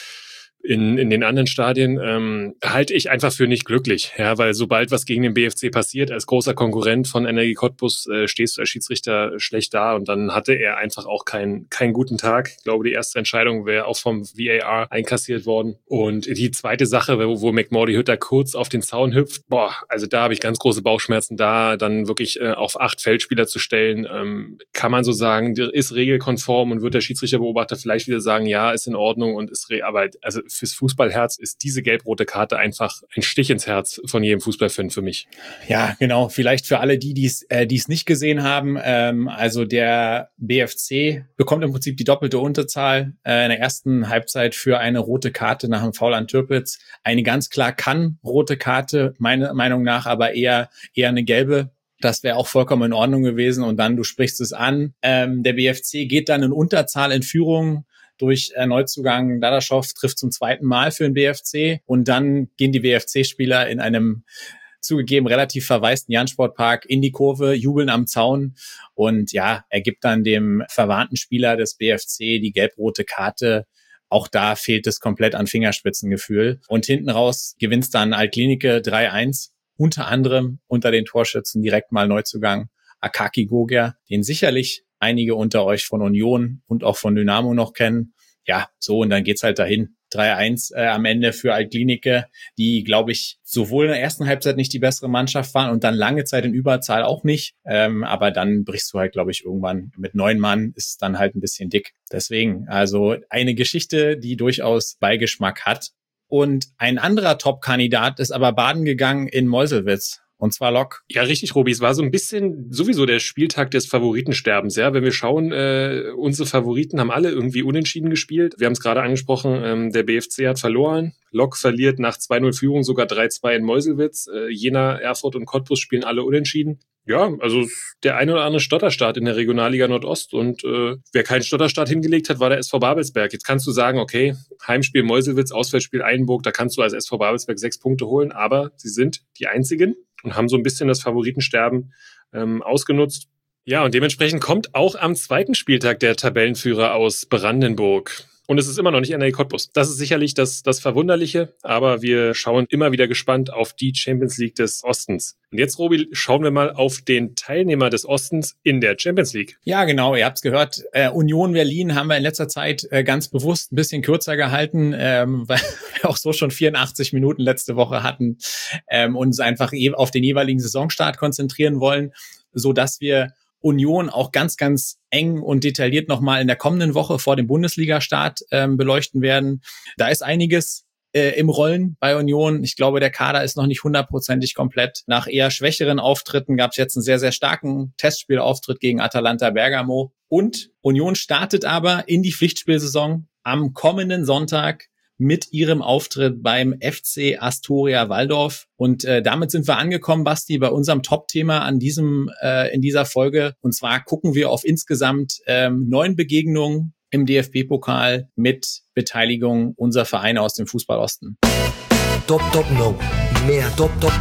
In, in den anderen Stadien ähm, halte ich einfach für nicht glücklich, ja, weil sobald was gegen den B F C passiert, als großer Konkurrent von Energie Cottbus äh, stehst du als Schiedsrichter schlecht da und dann hatte er einfach auch keinen keinen guten Tag. Ich glaube, die erste Entscheidung wäre auch vom V A R einkassiert worden und die zweite Sache, wo, wo McMordy Hütter kurz auf den Zaun hüpft, boah, also da habe ich ganz große Bauchschmerzen, da dann wirklich äh, auf acht Feldspieler zu stellen, ähm, kann man so sagen, ist regelkonform und wird der Schiedsrichterbeobachter vielleicht wieder sagen, ja, ist in Ordnung und ist re- aber also fürs Fußballherz ist diese gelb-rote Karte einfach ein Stich ins Herz von jedem Fußballfan für mich. Ja, genau. Vielleicht für alle die, die es äh, die es nicht gesehen haben. Ähm, also der B F C bekommt im Prinzip die doppelte Unterzahl äh, in der ersten Halbzeit für eine rote Karte nach dem Foul an Türpitz. Eine ganz klar kann rote Karte, meiner Meinung nach, aber eher eher eine gelbe. Das wäre auch vollkommen in Ordnung gewesen. Und dann, du sprichst es an, ähm, der B F C geht dann in Unterzahl in Führung. Durch äh, Neuzugang Dadaschow trifft zum zweiten Mal für den B F C und dann gehen die B F C-Spieler in einem zugegeben relativ verwaisten Jahn-Sportpark in die Kurve, jubeln am Zaun und ja, er gibt dann dem verwarnten Spieler des B F C die gelb-rote Karte. Auch da fehlt es komplett an Fingerspitzengefühl und hinten raus gewinnt dann Altklinike drei eins, unter anderem unter den Torschützen direkt mal Neuzugang Akaki Goger, den sicherlich einige unter euch von Union und auch von Dynamo noch kennen. Ja, so, und dann geht's halt dahin. drei eins äh, am Ende für Altklinike, die, glaube ich, sowohl in der ersten Halbzeit nicht die bessere Mannschaft waren und dann lange Zeit in Überzahl auch nicht. Ähm, aber dann brichst du halt, glaube ich, irgendwann mit neun Mann ist es dann halt ein bisschen dick. Deswegen, also eine Geschichte, die durchaus Beigeschmack hat. Und ein anderer Top-Kandidat ist aber baden gegangen in Meuselwitz. Und zwar Lok. Ja, richtig, Robi. Es war so ein bisschen sowieso der Spieltag des Favoritensterbens. Ja, wenn wir schauen, äh, unsere Favoriten haben alle irgendwie unentschieden gespielt. Wir haben es gerade angesprochen, ähm, der B F C hat verloren. Lok verliert nach zwei null Führung sogar drei zwei in Meuselwitz. Äh, Jena, Erfurt und Cottbus spielen alle unentschieden. Ja, also der ein oder andere Stotterstart in der Regionalliga Nordost und äh, wer keinen Stotterstart hingelegt hat, war der S V Babelsberg. Jetzt kannst du sagen, okay, Heimspiel Meuselwitz, Auswärtsspiel Einburg, da kannst du als S V Babelsberg sechs Punkte holen, aber sie sind die einzigen und haben so ein bisschen das Favoritensterben ähm, ausgenutzt. Ja, und dementsprechend kommt auch am zweiten Spieltag der Tabellenführer aus Brandenburg. Und es ist immer noch nicht Energie Cottbus. Das ist sicherlich das, das Verwunderliche, aber wir schauen immer wieder gespannt auf die Champions League des Ostens. Und jetzt, Robi, schauen wir mal auf den Teilnehmer des Ostens in der Champions League. Ja, genau, ihr habt's gehört. Äh, Union Berlin haben wir in letzter Zeit äh, ganz bewusst ein bisschen kürzer gehalten, ähm, weil wir auch so schon vierundachtzig Minuten letzte Woche hatten, ähm, uns einfach auf den jeweiligen Saisonstart konzentrieren wollen, so dass wir Union auch ganz, ganz eng und detailliert nochmal in der kommenden Woche vor dem Bundesliga-Start ähm, beleuchten werden. Da ist einiges äh, im Rollen bei Union. Ich glaube, der Kader ist noch nicht hundertprozentig komplett. Nach eher schwächeren Auftritten gab es jetzt einen sehr, sehr starken Testspielauftritt gegen Atalanta Bergamo. Und Union startet aber in die Pflichtspielsaison am kommenden Sonntag mit ihrem Auftritt beim F C Astoria Waldorf. Und äh, damit sind wir angekommen, Basti, bei unserem Top-Thema an diesem äh, in dieser Folge. Und zwar gucken wir auf insgesamt ähm, neun Begegnungen im D F B-Pokal mit Beteiligung unserer Vereine aus dem Fußball Osten. Top, top, no. Mehr top, top.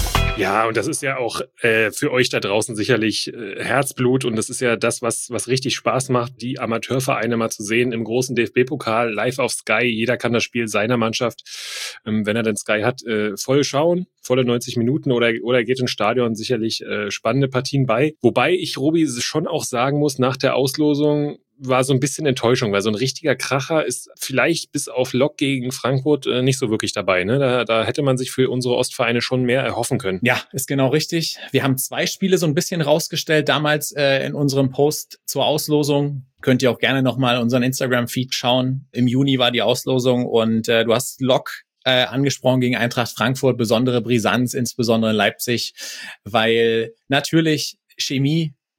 Ja, und das ist ja auch äh, für euch da draußen sicherlich äh, Herzblut und das ist ja das, was was richtig Spaß macht, die Amateurvereine mal zu sehen im großen D F B-Pokal, live auf Sky. Jeder kann das Spiel seiner Mannschaft, ähm, wenn er denn Sky hat, äh, voll schauen, volle neunzig Minuten oder oder geht ins Stadion, sicherlich äh, spannende Partien bei. Wobei ich, Robi, schon auch sagen muss, nach der Auslosung war so ein bisschen Enttäuschung, weil so ein richtiger Kracher ist vielleicht bis auf Lok gegen Frankfurt äh, nicht so wirklich dabei. Ne? Da, da hätte man sich für unsere Ostvereine schon mehr erhoffen können. Ja, ist genau richtig. Wir haben zwei Spiele so ein bisschen rausgestellt, damals äh, in unserem Post zur Auslosung. Könnt ihr auch gerne nochmal unseren Instagram-Feed schauen. Im Juni war die Auslosung und äh, du hast Lok äh, angesprochen gegen Eintracht Frankfurt, besondere Brisanz, insbesondere in Leipzig, weil natürlich Chemie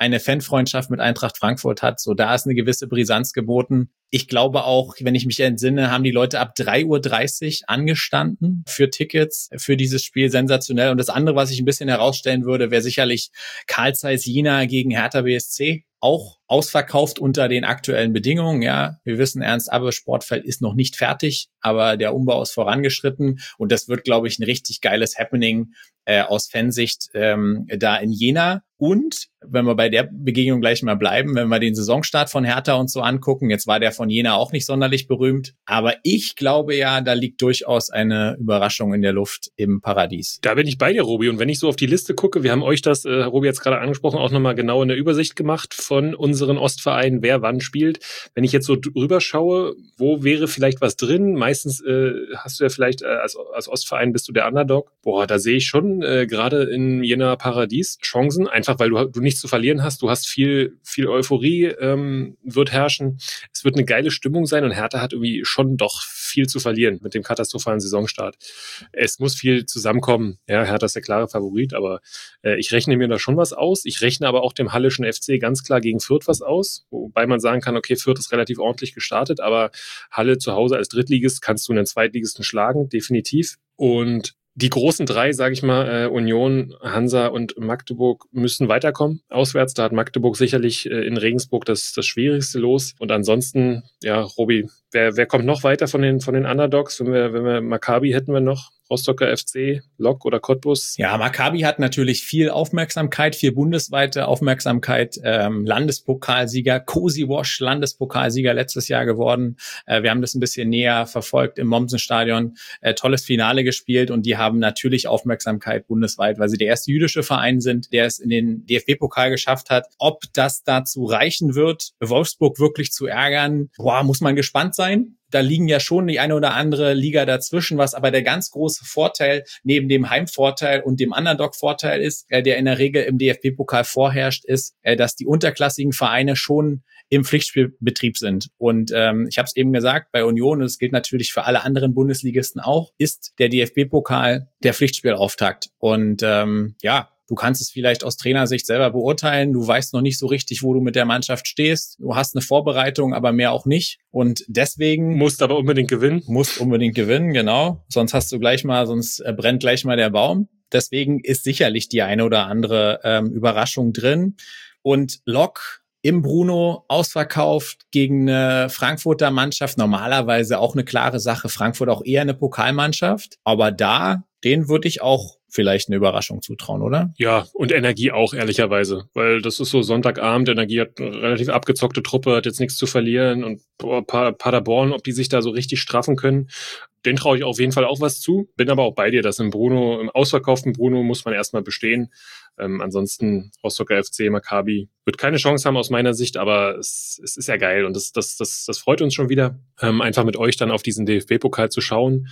eine Fanfreundschaft mit Eintracht Frankfurt hat. So, da ist eine gewisse Brisanz geboten. Ich glaube auch, wenn ich mich entsinne, haben die Leute ab drei Uhr dreißig angestanden für Tickets für dieses Spiel. Sensationell. Und das andere, was ich ein bisschen herausstellen würde, wäre sicherlich Carl Zeiss Jena gegen Hertha B S C. Auch ausverkauft unter den aktuellen Bedingungen. Ja, wir wissen, Ernst-Abbe-Sportfeld ist noch nicht fertig, aber der Umbau ist vorangeschritten. Und das wird, glaube ich, ein richtig geiles Happening äh, aus Fansicht ähm, da in Jena. Und wenn wir bei der Begegnung gleich mal bleiben, wenn wir den Saisonstart von Hertha uns so angucken, jetzt war der von Jena auch nicht sonderlich berühmt, aber ich glaube ja, da liegt durchaus eine Überraschung in der Luft im Paradies. Da bin ich bei dir, Robi. Und wenn ich so auf die Liste gucke, wir haben euch das, äh, Robi jetzt gerade angesprochen, auch nochmal genau in der Übersicht gemacht von unseren Ostvereinen, wer wann spielt. Wenn ich jetzt so drüber schaue, wo wäre vielleicht was drin? Meistens äh, hast du ja vielleicht äh, als, als Ostverein bist du der Underdog. Boah, da sehe ich schon äh, gerade in Jena Paradies Chancen, einfach weil du, du nichts zu verlieren hast. Du hast viel, viel Euphorie, ähm, wird herrschen. Es wird eine geile Stimmung sein und Hertha hat irgendwie schon doch viel zu verlieren mit dem katastrophalen Saisonstart. Es muss viel zusammenkommen. Ja, Hertha ist der klare Favorit, aber äh, ich rechne mir da schon was aus. Ich rechne aber auch dem Hallischen F C ganz klar gegen Fürth was aus, wobei man sagen kann, okay, Fürth ist relativ ordentlich gestartet, aber Halle zu Hause als Drittligist kannst du einen Zweitligisten schlagen, definitiv. Und die großen drei, sage ich mal, äh, Union, Hansa und Magdeburg müssen weiterkommen. Auswärts, da hat Magdeburg sicherlich äh, in Regensburg das, das schwierigste Los. Und ansonsten, ja, Robi, wer, wer kommt noch weiter von den, von den Underdogs? Wenn wir, wenn wir Maccabi hätten wir noch. Rostocker F C, Lok oder Cottbus? Ja, Maccabi hat natürlich viel Aufmerksamkeit, viel bundesweite Aufmerksamkeit. Ähm, Landespokalsieger, Cozy Wash, Landespokalsieger letztes Jahr geworden. Äh, wir haben das ein bisschen näher verfolgt im Mommsen-Stadion. Äh, tolles Finale gespielt und die haben natürlich Aufmerksamkeit bundesweit, weil sie der erste jüdische Verein sind, der es in den D F B-Pokal geschafft hat. Ob das dazu reichen wird, Wolfsburg wirklich zu ärgern, boah, muss man gespannt sein. Da liegen ja schon die eine oder andere Liga dazwischen, was aber der ganz große Vorteil neben dem Heimvorteil und dem Underdog-Vorteil ist, äh, der in der Regel im D F B-Pokal vorherrscht, ist, äh, dass die unterklassigen Vereine schon im Pflichtspielbetrieb sind. Und ähm, ich habe es eben gesagt, bei Union, und es gilt natürlich für alle anderen Bundesligisten auch, ist der D F B-Pokal der Pflichtspielauftakt. Und ähm, ja, du kannst es vielleicht aus Trainersicht selber beurteilen. Du weißt noch nicht so richtig, wo du mit der Mannschaft stehst. Du hast eine Vorbereitung, aber mehr auch nicht. Und deswegen... Musst aber unbedingt gewinnen. Musst unbedingt gewinnen, genau. Sonst hast du gleich mal, sonst brennt gleich mal der Baum. Deswegen ist sicherlich die eine oder andere ähm, Überraschung drin. Und Lok im Bruno ausverkauft gegen eine Frankfurter Mannschaft. Normalerweise auch eine klare Sache. Frankfurt auch eher eine Pokalmannschaft. Aber da, den würde ich auch vielleicht eine Überraschung zutrauen, oder? Ja, und Energie auch, ehrlicherweise. Weil das ist so Sonntagabend, Energie hat eine relativ abgezockte Truppe, hat jetzt nichts zu verlieren. Und boah, Paderborn, ob die sich da so richtig straffen können, den traue ich auf jeden Fall auch was zu. Bin aber auch bei dir, dass im Bruno, im ausverkauften Bruno muss man erstmal bestehen. Ähm, ansonsten Rostocker F C, Maccabi wird keine Chance haben aus meiner Sicht, aber es, es ist ja geil und das, das, das, das freut uns schon wieder, ähm, einfach mit euch dann auf diesen D F B-Pokal zu schauen.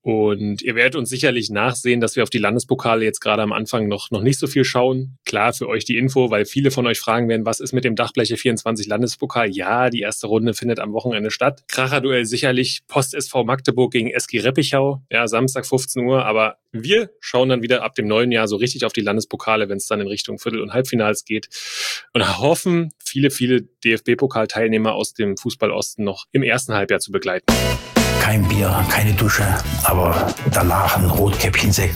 Und ihr werdet uns sicherlich nachsehen, dass wir auf die Landespokale jetzt gerade am Anfang noch, noch nicht so viel schauen. Klar, für euch die Info, weil viele von euch fragen werden, was ist mit dem Dachbleche vierundzwanzig Landespokal? Ja, die erste Runde findet am Wochenende statt. Kracherduell sicherlich Post-S V Magdeburg gegen S G Reppichau. Ja, Samstag fünfzehn Uhr, aber wir schauen dann wieder ab dem neuen Jahr so richtig auf die Landespokale, wenn es dann in Richtung Viertel- und Halbfinals geht und hoffen, viele, viele D F B-Pokal-Teilnehmer aus dem Fußball-Osten noch im ersten Halbjahr zu begleiten. Kein Bier, keine Dusche, aber danach ein Rotkäppchensekt.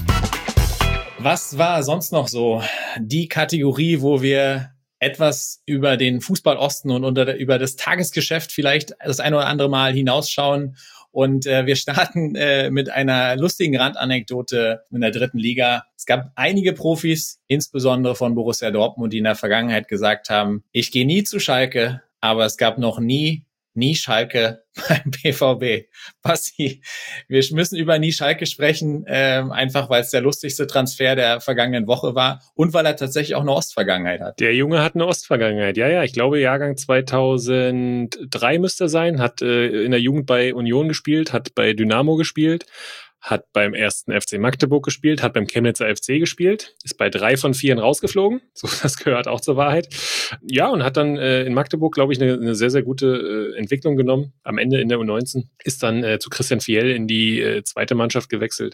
Was war sonst noch so die Kategorie, wo wir etwas über den Fußball-Osten und unter, über das Tagesgeschäft vielleicht das ein oder andere Mal hinausschauen? Und äh, wir starten äh, mit einer lustigen Randanekdote in der dritten Liga. Es gab einige Profis, insbesondere von Borussia Dortmund, die in der Vergangenheit gesagt haben, ich gehe nie zu Schalke, aber es gab noch nie Nie Schalke beim B V B. Basti, wir müssen über Nie Schalke sprechen, ähm, einfach weil es der lustigste Transfer der vergangenen Woche war und weil er tatsächlich auch eine Ostvergangenheit hat. Der Junge hat eine Ostvergangenheit, ja, ja. Ich glaube, Jahrgang zweitausenddrei müsste er sein, hat äh, in der Jugend bei Union gespielt, hat bei Dynamo gespielt, hat beim ersten F C Magdeburg gespielt, hat beim Chemnitzer F C gespielt, ist bei drei von vieren rausgeflogen, so das gehört auch zur Wahrheit. Ja, und hat dann äh, in Magdeburg, glaube ich, eine, eine sehr, sehr gute äh, Entwicklung genommen. Am Ende in der U neunzehn ist dann äh, zu Christian Fiel in die äh, zweite Mannschaft gewechselt.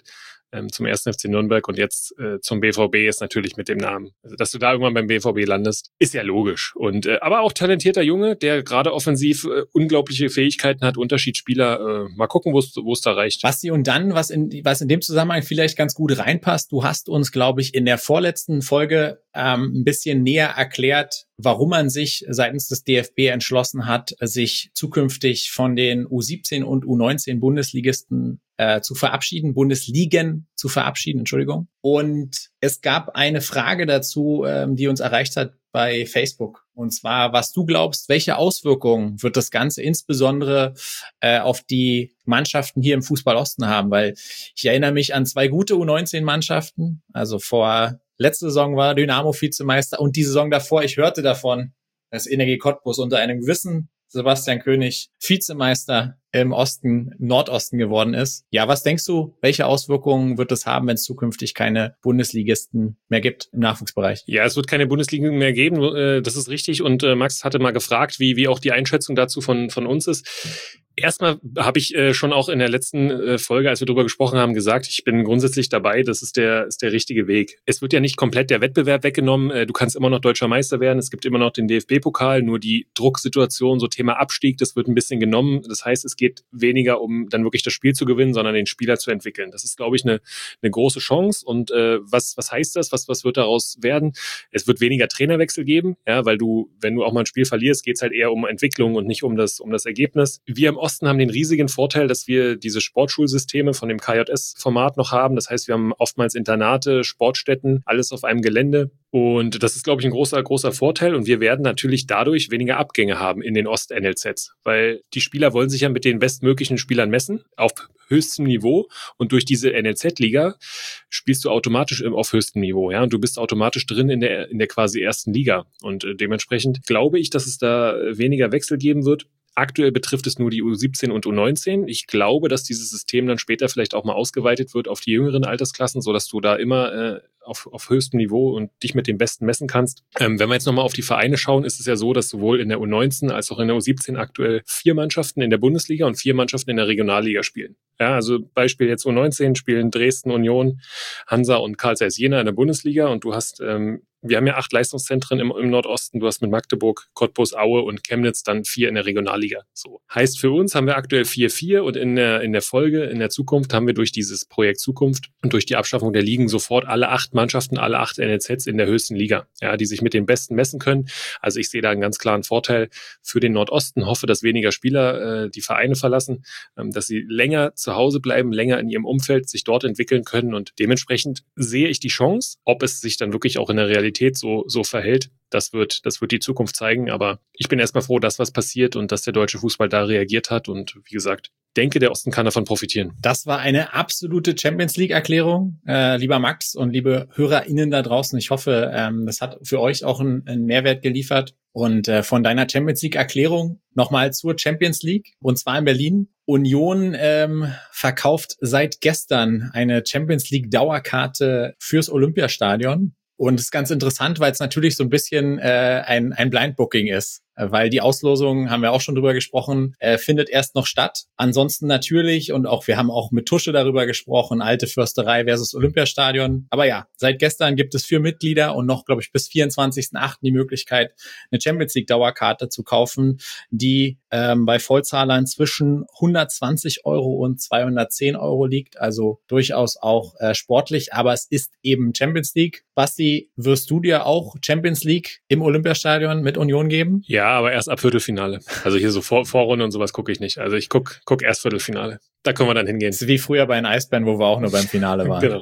ähm, zum ersten F C Nürnberg und jetzt äh, zum B V B ist natürlich mit dem Namen. Also, dass du da irgendwann beim B V B landest, ist ja logisch. Und äh, aber auch talentierter Junge, der gerade offensiv äh, unglaubliche Fähigkeiten hat, Unterschiedsspieler. Äh, mal gucken, wo es wo es da reicht. Basti, und dann, was in, was in dem Zusammenhang vielleicht ganz gut reinpasst, du hast uns, glaube ich, in der vorletzten Folge ähm, ein bisschen näher erklärt, warum man sich seitens des D F B entschlossen hat, sich zukünftig von den U siebzehn und U neunzehn Bundesligisten äh, zu verabschieden, Bundesligen zu verabschieden, Entschuldigung. Und es gab eine Frage dazu, ähm, die uns erreicht hat bei Facebook. Und zwar, was du glaubst, welche Auswirkungen wird das Ganze insbesondere äh, auf die Mannschaften hier im Fußball Osten haben? Weil ich erinnere mich an zwei gute U neunzehn Mannschaften. Also vor letzte Saison war Dynamo Vizemeister und die Saison davor, ich hörte davon, dass Energie Cottbus unter einem gewissen Sebastian König Vizemeister im Osten, im Nordosten geworden ist. Ja, was denkst du, welche Auswirkungen wird es haben, wenn es zukünftig keine Bundesligisten mehr gibt im Nachwuchsbereich? Ja, es wird keine Bundesligen mehr geben, das ist richtig. Und Max hatte mal gefragt, wie wie auch die Einschätzung dazu von von uns ist. Erstmal habe ich äh, schon auch in der letzten äh, Folge, als wir darüber gesprochen haben, gesagt, ich bin grundsätzlich dabei, das ist der ist der richtige Weg. Es wird ja nicht komplett der Wettbewerb weggenommen, äh, du kannst immer noch deutscher Meister werden, es gibt immer noch den D F B-Pokal, nur die Drucksituation, so Thema Abstieg, das wird ein bisschen genommen. Das heißt, es geht weniger um dann wirklich das Spiel zu gewinnen, sondern den Spieler zu entwickeln. Das ist, glaube ich, eine eine große Chance. Und äh, was was heißt das? Was was wird daraus werden? Es wird weniger Trainerwechsel geben, ja, weil du, wenn du auch mal ein Spiel verlierst, geht es halt eher um Entwicklung und nicht um das um das Ergebnis. Wir im Osten haben den riesigen Vorteil, dass wir diese Sportschulsysteme von dem K J S-Format noch haben. Das heißt, wir haben oftmals Internate, Sportstätten, alles auf einem Gelände. Und das ist, glaube ich, ein großer, großer Vorteil. Und wir werden natürlich dadurch weniger Abgänge haben in den Ost-N L Zs, weil die Spieler wollen sich ja mit den bestmöglichen Spielern messen, auf höchstem Niveau. Und durch diese N L Z-Liga spielst du automatisch auf höchstem Niveau, ja. Und du bist automatisch drin in der, in der quasi ersten Liga. Und äh, dementsprechend glaube ich, dass es da weniger Wechsel geben wird. Aktuell betrifft es nur die U siebzehn und U neunzehn. Ich glaube, dass dieses System dann später vielleicht auch mal ausgeweitet wird auf die jüngeren Altersklassen, sodass du da immer äh, auf, auf höchstem Niveau und dich mit dem Besten messen kannst. Ähm, wenn wir jetzt nochmal auf die Vereine schauen, ist es ja so, dass sowohl in der U neunzehn als auch in der U siebzehn aktuell vier Mannschaften in der Bundesliga und vier Mannschaften in der Regionalliga spielen. Ja, also Beispiel jetzt U neunzehn spielen Dresden, Union, Hansa und Carl Zeiss Jena in der Bundesliga und du hast ähm, wir haben ja acht Leistungszentren im, im Nordosten. Du hast mit Magdeburg, Cottbus, Aue und Chemnitz dann vier in der Regionalliga. So. Heißt für uns haben wir aktuell vier vier und in der, in der Folge, in der Zukunft haben wir durch dieses Projekt Zukunft und durch die Abschaffung der Ligen sofort alle acht Mannschaften, alle acht N L Zs in der höchsten Liga, ja, die sich mit den Besten messen können. Also ich sehe da einen ganz klaren Vorteil für den Nordosten. Hoffe, dass weniger Spieler äh, die Vereine verlassen, ähm, dass sie länger zu Hause bleiben, länger in ihrem Umfeld sich dort entwickeln können und dementsprechend sehe ich die Chance, ob es sich dann wirklich auch in der Realität so, so verhält. Das wird, das wird die Zukunft zeigen. Aber ich bin erstmal froh, dass was passiert und dass der deutsche Fußball da reagiert hat. Und wie gesagt, denke, der Osten kann davon profitieren. Das war eine absolute Champions-League-Erklärung, äh, lieber Max und liebe HörerInnen da draußen. Ich hoffe, ähm, das hat für euch auch einen, einen Mehrwert geliefert. Und äh, von deiner Champions-League-Erklärung nochmal zur Champions League, und zwar in Berlin. Union ähm, verkauft seit gestern eine Champions-League-Dauerkarte fürs Olympiastadion. Und es ist ganz interessant, weil es natürlich so ein bisschen äh, ein, ein Blind-Booking ist. Weil die Auslosung, haben wir auch schon drüber gesprochen, äh, findet erst noch statt. Ansonsten natürlich, und auch wir haben auch mit Tusche darüber gesprochen, Alte Försterei versus Olympiastadion. Aber ja, seit gestern gibt es vier Mitglieder und noch, glaube ich, bis vierundzwanzigsten achten die Möglichkeit, eine Champions League Dauerkarte zu kaufen, die ähm, bei Vollzahlern zwischen hundertzwanzig Euro und zweihundertzehn Euro liegt. Also durchaus auch äh, sportlich, aber es ist eben Champions League. Basti, wirst du dir auch Champions League im Olympiastadion mit Union geben? Ja, aber erst ab Viertelfinale. Also hier so Vor- Vorrunde und sowas gucke ich nicht. Also ich guck, guck erst Viertelfinale. Da können wir dann hingehen. Das ist wie früher bei den Eisbären, wo wir auch nur beim Finale waren. Genau.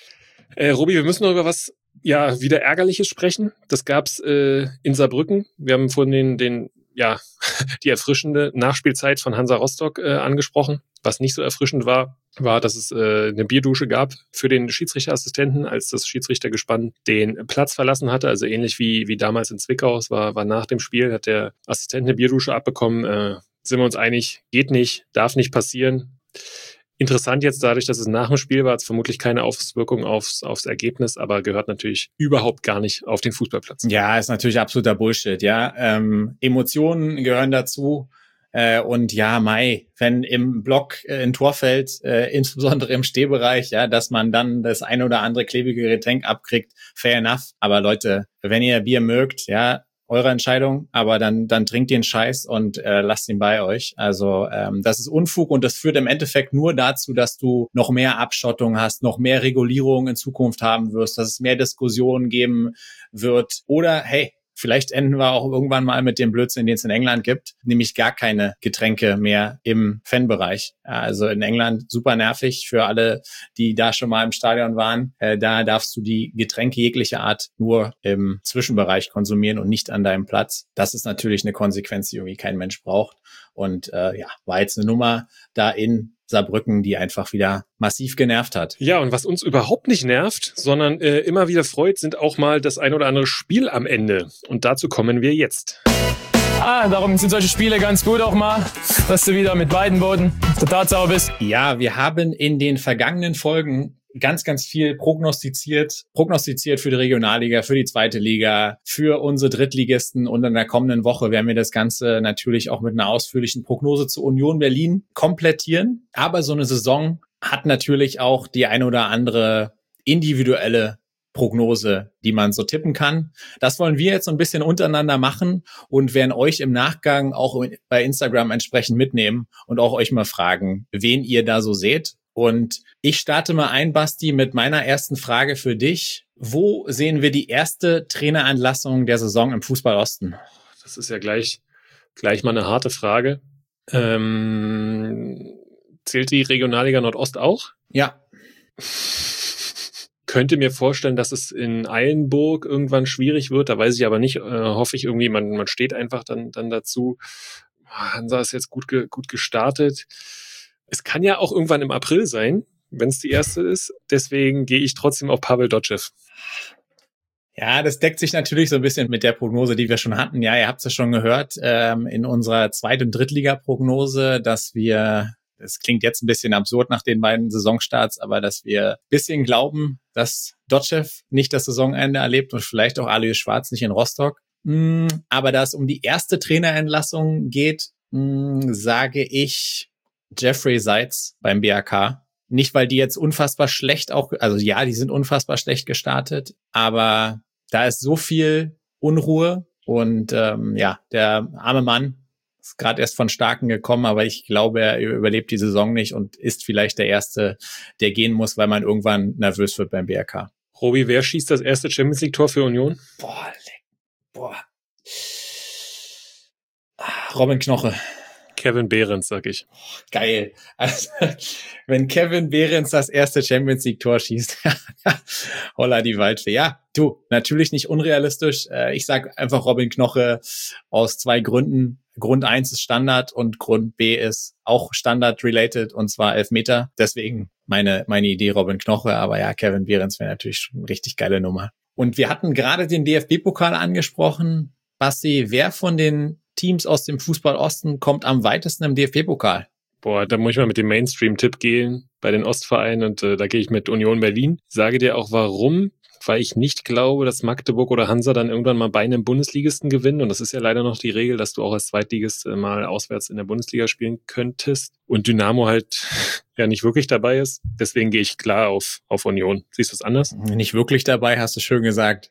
Äh, Robi, wir müssen noch über was ja wieder Ärgerliches sprechen. Das gab's äh, in Saarbrücken. Wir haben vorhin den, den ja die erfrischende Nachspielzeit von Hansa Rostock äh, angesprochen. Was nicht so erfrischend war, war, dass es äh, eine Bierdusche gab für den Schiedsrichterassistenten, als das Schiedsrichtergespann den Platz verlassen hatte. Also ähnlich wie wie damals in Zwickau. Es war, war nach dem Spiel, hat der Assistent eine Bierdusche abbekommen. Äh, sind wir uns einig, geht nicht, darf nicht passieren. Interessant jetzt dadurch, dass es nach dem Spiel war, hat es vermutlich keine Auswirkung aufs, aufs Ergebnis, aber gehört natürlich überhaupt gar nicht auf den Fußballplatz. Ja, ist natürlich absoluter Bullshit, ja. Ähm, Emotionen gehören dazu. Äh, und ja, Mai, wenn im Block äh, ein Tor fällt, äh, insbesondere im Stehbereich, ja, dass man dann das ein oder andere klebige Getränk abkriegt, fair enough. Aber Leute, wenn ihr Bier mögt, ja, eure Entscheidung, aber dann dann trinkt den Scheiß und äh, lasst ihn bei euch. Also ähm, das ist Unfug und das führt im Endeffekt nur dazu, dass du noch mehr Abschottung hast, noch mehr Regulierung in Zukunft haben wirst, dass es mehr Diskussionen geben wird. Oder hey, vielleicht enden wir auch irgendwann mal mit dem Blödsinn, den es in England gibt, nämlich gar keine Getränke mehr im Fanbereich. Also in England super nervig für alle, die da schon mal im Stadion waren. Äh, da darfst du die Getränke jeglicher Art nur im Zwischenbereich konsumieren und nicht an deinem Platz. Das ist natürlich eine Konsequenz, die irgendwie kein Mensch braucht. Und äh, ja, war jetzt eine Nummer da in Saarbrücken, die einfach wieder massiv genervt hat. Ja, und was uns überhaupt nicht nervt, sondern äh, immer wieder freut, sind auch mal das ein oder andere Spiel am Ende. Und dazu kommen wir jetzt. Ah, darum sind solche Spiele ganz gut auch mal, dass du wieder mit beiden Boden der Tatsache bist. Ja, wir haben in den vergangenen Folgen ganz, ganz viel prognostiziert, prognostiziert für die Regionalliga, für die zweite Liga, für unsere Drittligisten und in der kommenden Woche werden wir das Ganze natürlich auch mit einer ausführlichen Prognose zu Union Berlin komplettieren. Aber so eine Saison hat natürlich auch die eine oder andere individuelle Prognose, die man so tippen kann. Das wollen wir jetzt so ein bisschen untereinander machen und werden euch im Nachgang auch bei Instagram entsprechend mitnehmen und auch euch mal fragen, wen ihr da so seht. Und ich starte mal ein, Basti, mit meiner ersten Frage für dich. Wo sehen wir die erste Traineranlassung der Saison im Fußball Osten? Das ist ja gleich, gleich mal eine harte Frage. Ähm, zählt die Regionalliga Nordost auch? Ja. Könnte mir vorstellen, dass es in Eilenburg irgendwann schwierig wird. Da weiß ich aber nicht. Äh, hoffe ich irgendwie, man, man steht einfach dann, dann dazu. Hansa ist jetzt gut, ge, gut gestartet. Es kann ja auch irgendwann im April sein, wenn es die erste ist. Deswegen gehe ich trotzdem auf Pavel Dotschew. Ja, das deckt sich natürlich so ein bisschen mit der Prognose, die wir schon hatten. Ja, ihr habt es ja schon gehört ähm, in unserer Zweit- und Drittliga-Prognose, dass wir, das klingt jetzt ein bisschen absurd nach den beiden Saisonstarts, aber dass wir ein bisschen glauben, dass Dotschew nicht das Saisonende erlebt und vielleicht auch Alois Schwarz nicht in Rostock. Mm, aber da es um die erste Trainerentlassung geht, mm, sage ich Jeffrey Seitz beim B R K. Nicht, weil die jetzt unfassbar schlecht auch, also ja, die sind unfassbar schlecht gestartet, aber da ist so viel Unruhe und ähm, ja, der arme Mann ist gerade erst von Starken gekommen, aber ich glaube, er überlebt die Saison nicht und ist vielleicht der Erste, der gehen muss, weil man irgendwann nervös wird beim B R K. Robi, wer schießt das erste Champions-League-Tor für Union? Boah, boah. Robin Knoche. Kevin Behrens, sag ich. Geil. Also, wenn Kevin Behrens das erste Champions-League-Tor schießt, holla die Waldfee. Ja, du, natürlich nicht unrealistisch. Ich sag einfach Robin Knoche aus zwei Gründen. Grund eins ist Standard und Grund B ist auch Standard-related und zwar Elfmeter. Deswegen meine meine Idee Robin Knoche. Aber ja, Kevin Behrens wäre natürlich schon eine richtig geile Nummer. Und wir hatten gerade den D F B-Pokal angesprochen. Basti, wer von den Teams aus dem Fußball Osten kommt am weitesten im D F B-Pokal? Boah, da muss ich mal mit dem Mainstream-Tipp gehen bei den Ostvereinen und äh, da gehe ich mit Union Berlin. Ich sage dir auch warum, weil ich nicht glaube, dass Magdeburg oder Hansa dann irgendwann mal bei einem Bundesligisten gewinnen und das ist ja leider noch die Regel, dass du auch als Zweitligist äh, mal auswärts in der Bundesliga spielen könntest und Dynamo halt ja nicht wirklich dabei ist. Deswegen gehe ich klar auf, auf Union. Siehst du es anders? Nicht wirklich dabei, hast du schön gesagt.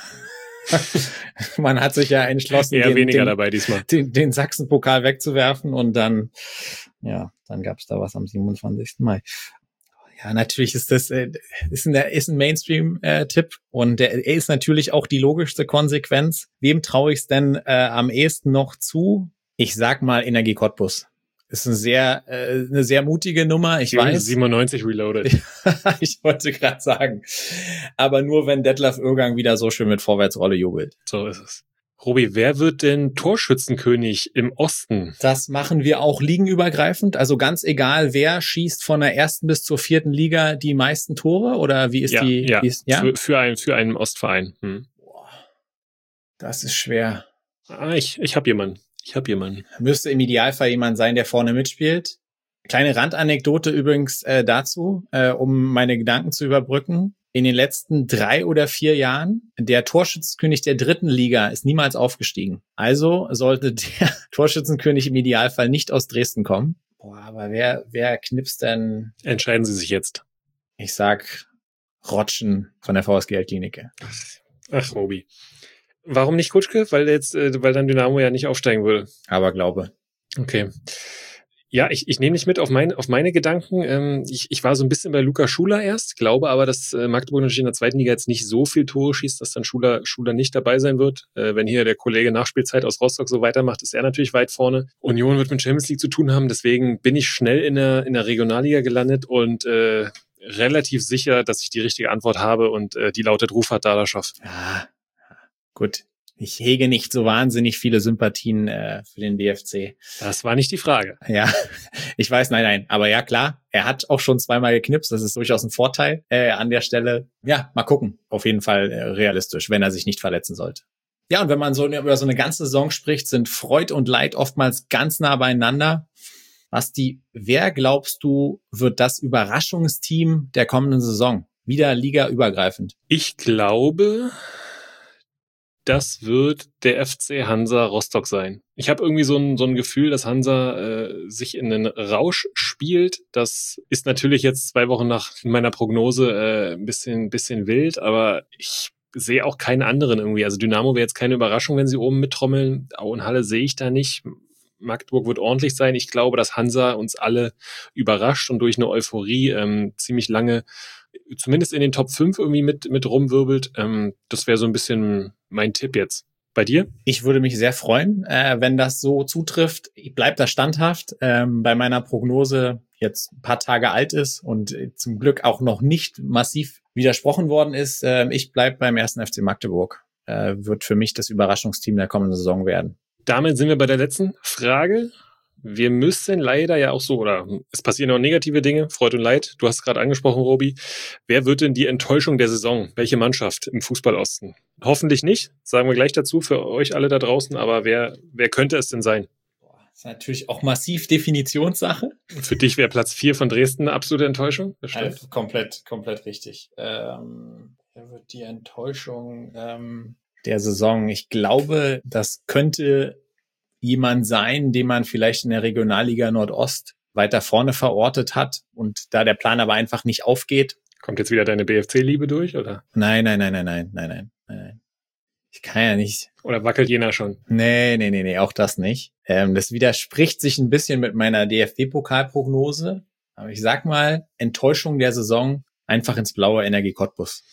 Man hat sich ja entschlossen, eher den, weniger den, dabei diesmal. Den, den Sachsen-Pokal wegzuwerfen und dann, ja, dann gab es da was am siebenundzwanzigsten Mai. Ja, natürlich ist das äh, ist ein, ist ein Mainstream-Tipp und der er ist natürlich auch die logischste Konsequenz. Wem traue ich es denn äh, am ehesten noch zu? Ich sag mal Energie Cottbus. Ist eine sehr, äh, eine sehr mutige Nummer, ich weiß. siebenundneunzig Reloaded. Ich wollte gerade sagen. Aber nur, wenn Detlef Oegang wieder so schön mit Vorwärtsrolle jubelt. So ist es. Robi, wer wird denn Torschützenkönig im Osten? Das machen wir auch ligenübergreifend. Also ganz egal, wer schießt von der ersten bis zur vierten Liga die meisten Tore? Oder wie ist ja, die? Ja, wie ist, ja? Für, für, einen, für einen Ostverein. Hm. Das ist schwer. Ah, ich ich habe jemanden. Ich habe jemanden. Müsste im Idealfall jemand sein, der vorne mitspielt. Kleine Randanekdote übrigens äh, dazu, äh, um meine Gedanken zu überbrücken. in den letzten drei oder vier Jahren, der Torschützenkönig der dritten Liga ist niemals aufgestiegen. Also sollte der Torschützenkönig im Idealfall nicht aus Dresden kommen. Boah, aber wer, wer knipst denn? Entscheiden Sie sich jetzt. Ich sag Rotschen von der V S G Altklinike. Ach, Robi. Warum nicht Kutschke? Weil jetzt, äh, weil dann Dynamo ja nicht aufsteigen würde. Aber glaube. Okay. Ja, ich, ich nehme dich mit auf, mein, auf meine Gedanken. Ähm, ich, ich war so ein bisschen bei Luca Schuler erst, glaube aber, dass äh, Magdeburg natürlich in der zweiten Liga jetzt nicht so viel Tore schießt, dass dann Schuler, Schuler nicht dabei sein wird. Äh, wenn hier der Kollege Nachspielzeit aus Rostock so weitermacht, ist er natürlich weit vorne. Union wird mit Champions League zu tun haben, deswegen bin ich schnell in der, in der Regionalliga gelandet und äh, relativ sicher, dass ich die richtige Antwort habe und äh, die lautet Rufat Dadaschow. Ja, gut. Ich hege nicht so wahnsinnig viele Sympathien äh, für den D F C. Das war nicht die Frage. Ja, ich weiß, nein, nein. Aber ja, klar, er hat auch schon zweimal geknipst. Das ist durchaus ein Vorteil äh, an der Stelle. Ja, mal gucken. Auf jeden Fall äh, realistisch, wenn er sich nicht verletzen sollte. Ja, und wenn man so über so eine ganze Saison spricht, sind Freud und Leid oftmals ganz nah beieinander. Basti, wer glaubst du, wird das Überraschungsteam der kommenden Saison? Wieder ligaübergreifend. Ich glaube, das wird der F C Hansa Rostock sein. Ich habe irgendwie so ein, so ein Gefühl, dass Hansa äh, sich in den Rausch spielt. Das ist natürlich jetzt zwei Wochen nach meiner Prognose äh, ein bisschen, bisschen wild, aber ich sehe auch keinen anderen irgendwie. Also Dynamo wäre jetzt keine Überraschung, wenn sie oben mittrommeln. Au und Halle sehe ich da nicht. Magdeburg wird ordentlich sein. Ich glaube, dass Hansa uns alle überrascht und durch eine Euphorie ähm, ziemlich lange zumindest in den Top fünf irgendwie mit, mit rumwirbelt. Ähm, das wäre so ein bisschen mein Tipp jetzt. Bei dir? Ich würde mich sehr freuen, äh, wenn das so zutrifft. Ich bleib da standhaft. Ähm, bei meiner Prognose jetzt ein paar Tage alt ist und äh, zum Glück auch noch nicht massiv widersprochen worden ist. Äh, ich bleib beim ersten F C Magdeburg. Äh, wird für mich das Überraschungsteam der kommenden Saison werden. Damit sind wir bei der letzten Frage. Wir müssen leider ja auch so, oder es passieren auch negative Dinge, Freude und Leid. Du hast es gerade angesprochen, Robi. Wer wird denn die Enttäuschung der Saison? Welche Mannschaft im Fußballosten? Hoffentlich nicht, sagen wir gleich dazu für euch alle da draußen, aber wer, wer könnte es denn sein? Das ist natürlich auch massiv Definitionssache. Für dich wäre Platz vier von Dresden eine absolute Enttäuschung? Also komplett, komplett richtig. Ähm, wer wird die Enttäuschung ähm, der Saison? Ich glaube, das könnte jemand sein, den man vielleicht in der Regionalliga Nordost weiter vorne verortet hat und da der Plan aber einfach nicht aufgeht. Kommt jetzt wieder deine B F C-Liebe durch, oder? Nein, nein, nein, nein, nein, nein, nein, nein. Ich kann ja nicht. Oder wackelt Jena schon? Nee, nee, nee, nee, auch das nicht. Ähm, das widerspricht sich ein bisschen mit meiner D F B-Pokalprognose. Aber ich sag mal, Enttäuschung der Saison einfach ins blaue Energie Cottbus.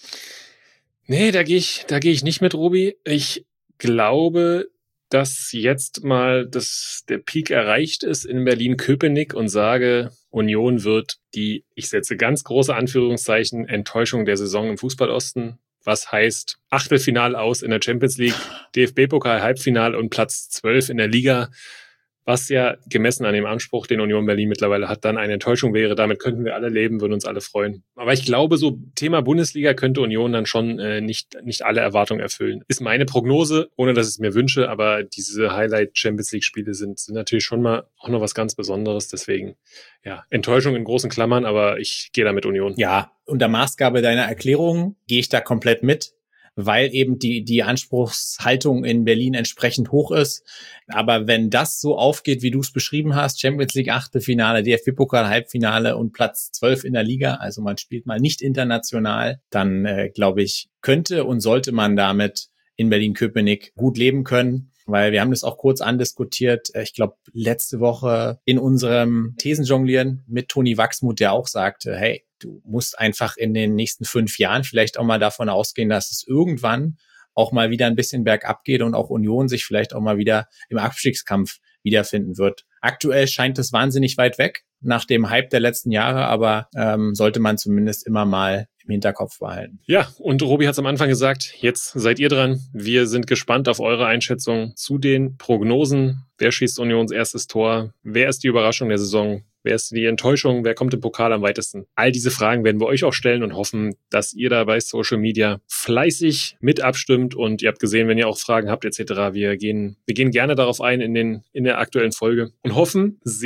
Nee, da gehe ich, da gehe ich nicht mit, Robi. Ich glaube, dass jetzt mal das, der Peak erreicht ist in Berlin-Köpenick und sage, Union wird die, ich setze ganz große Anführungszeichen, Enttäuschung der Saison im Fußballosten. Was heißt Achtelfinal aus in der Champions League, D F B-Pokal Halbfinal und Platz zwölf in der Liga. Was ja gemessen an dem Anspruch, den Union Berlin mittlerweile hat, dann eine Enttäuschung wäre. Damit könnten wir alle leben, würden uns alle freuen. Aber ich glaube, so Thema Bundesliga könnte Union dann schon äh, nicht nicht alle Erwartungen erfüllen. Ist meine Prognose, ohne dass ich es mir wünsche, aber diese Highlight-Champions-League-Spiele sind, sind natürlich schon mal auch noch was ganz Besonderes. Deswegen, ja, Enttäuschung in großen Klammern, aber ich gehe da mit Union. Ja, unter Maßgabe deiner Erklärung gehe ich da komplett mit, weil eben die die Anspruchshaltung in Berlin entsprechend hoch ist. Aber wenn das so aufgeht, wie du es beschrieben hast, Champions League Achtelfinale, D F B-Pokal Halbfinale und Platz zwölf in der Liga, also man spielt mal nicht international, dann äh, glaube ich, könnte und sollte man damit in Berlin-Köpenick gut leben können. Weil wir haben das auch kurz andiskutiert, ich glaube, letzte Woche in unserem Thesenjonglieren mit Toni Wachsmuth, der auch sagte, hey, du musst einfach in den nächsten fünf Jahren vielleicht auch mal davon ausgehen, dass es irgendwann auch mal wieder ein bisschen bergab geht und auch Union sich vielleicht auch mal wieder im Abstiegskampf wiederfinden wird. Aktuell scheint es wahnsinnig weit weg nach dem Hype der letzten Jahre, aber ähm, sollte man zumindest immer mal im Hinterkopf behalten. Ja, und Robi hat es am Anfang gesagt, jetzt seid ihr dran. Wir sind gespannt auf eure Einschätzung zu den Prognosen. Wer schießt Unions erstes Tor? Wer ist die Überraschung der Saison? Wer ist die Enttäuschung? Wer kommt im Pokal am weitesten? All diese Fragen werden wir euch auch stellen und hoffen, dass ihr da bei Social Media fleißig mit abstimmt. Und ihr habt gesehen, wenn ihr auch Fragen habt et cetera, wir gehen, wir gehen gerne darauf ein in den, in der aktuellen Folge und hoffen sehr,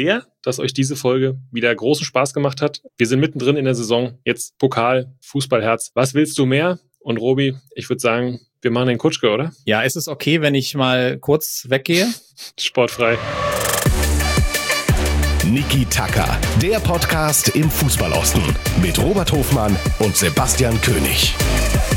dass euch diese Folge wieder großen Spaß gemacht hat. Wir sind mittendrin in der Saison. Jetzt Pokal, Fußballherz. Was willst du mehr? Und Robi, ich würde sagen, wir machen den Kutschke, oder? Ja, ist es okay, wenn ich mal kurz weggehe? Sportfrei. Niki Tacker, der Podcast im Fußballosten mit Robert Hofmann und Sebastian König.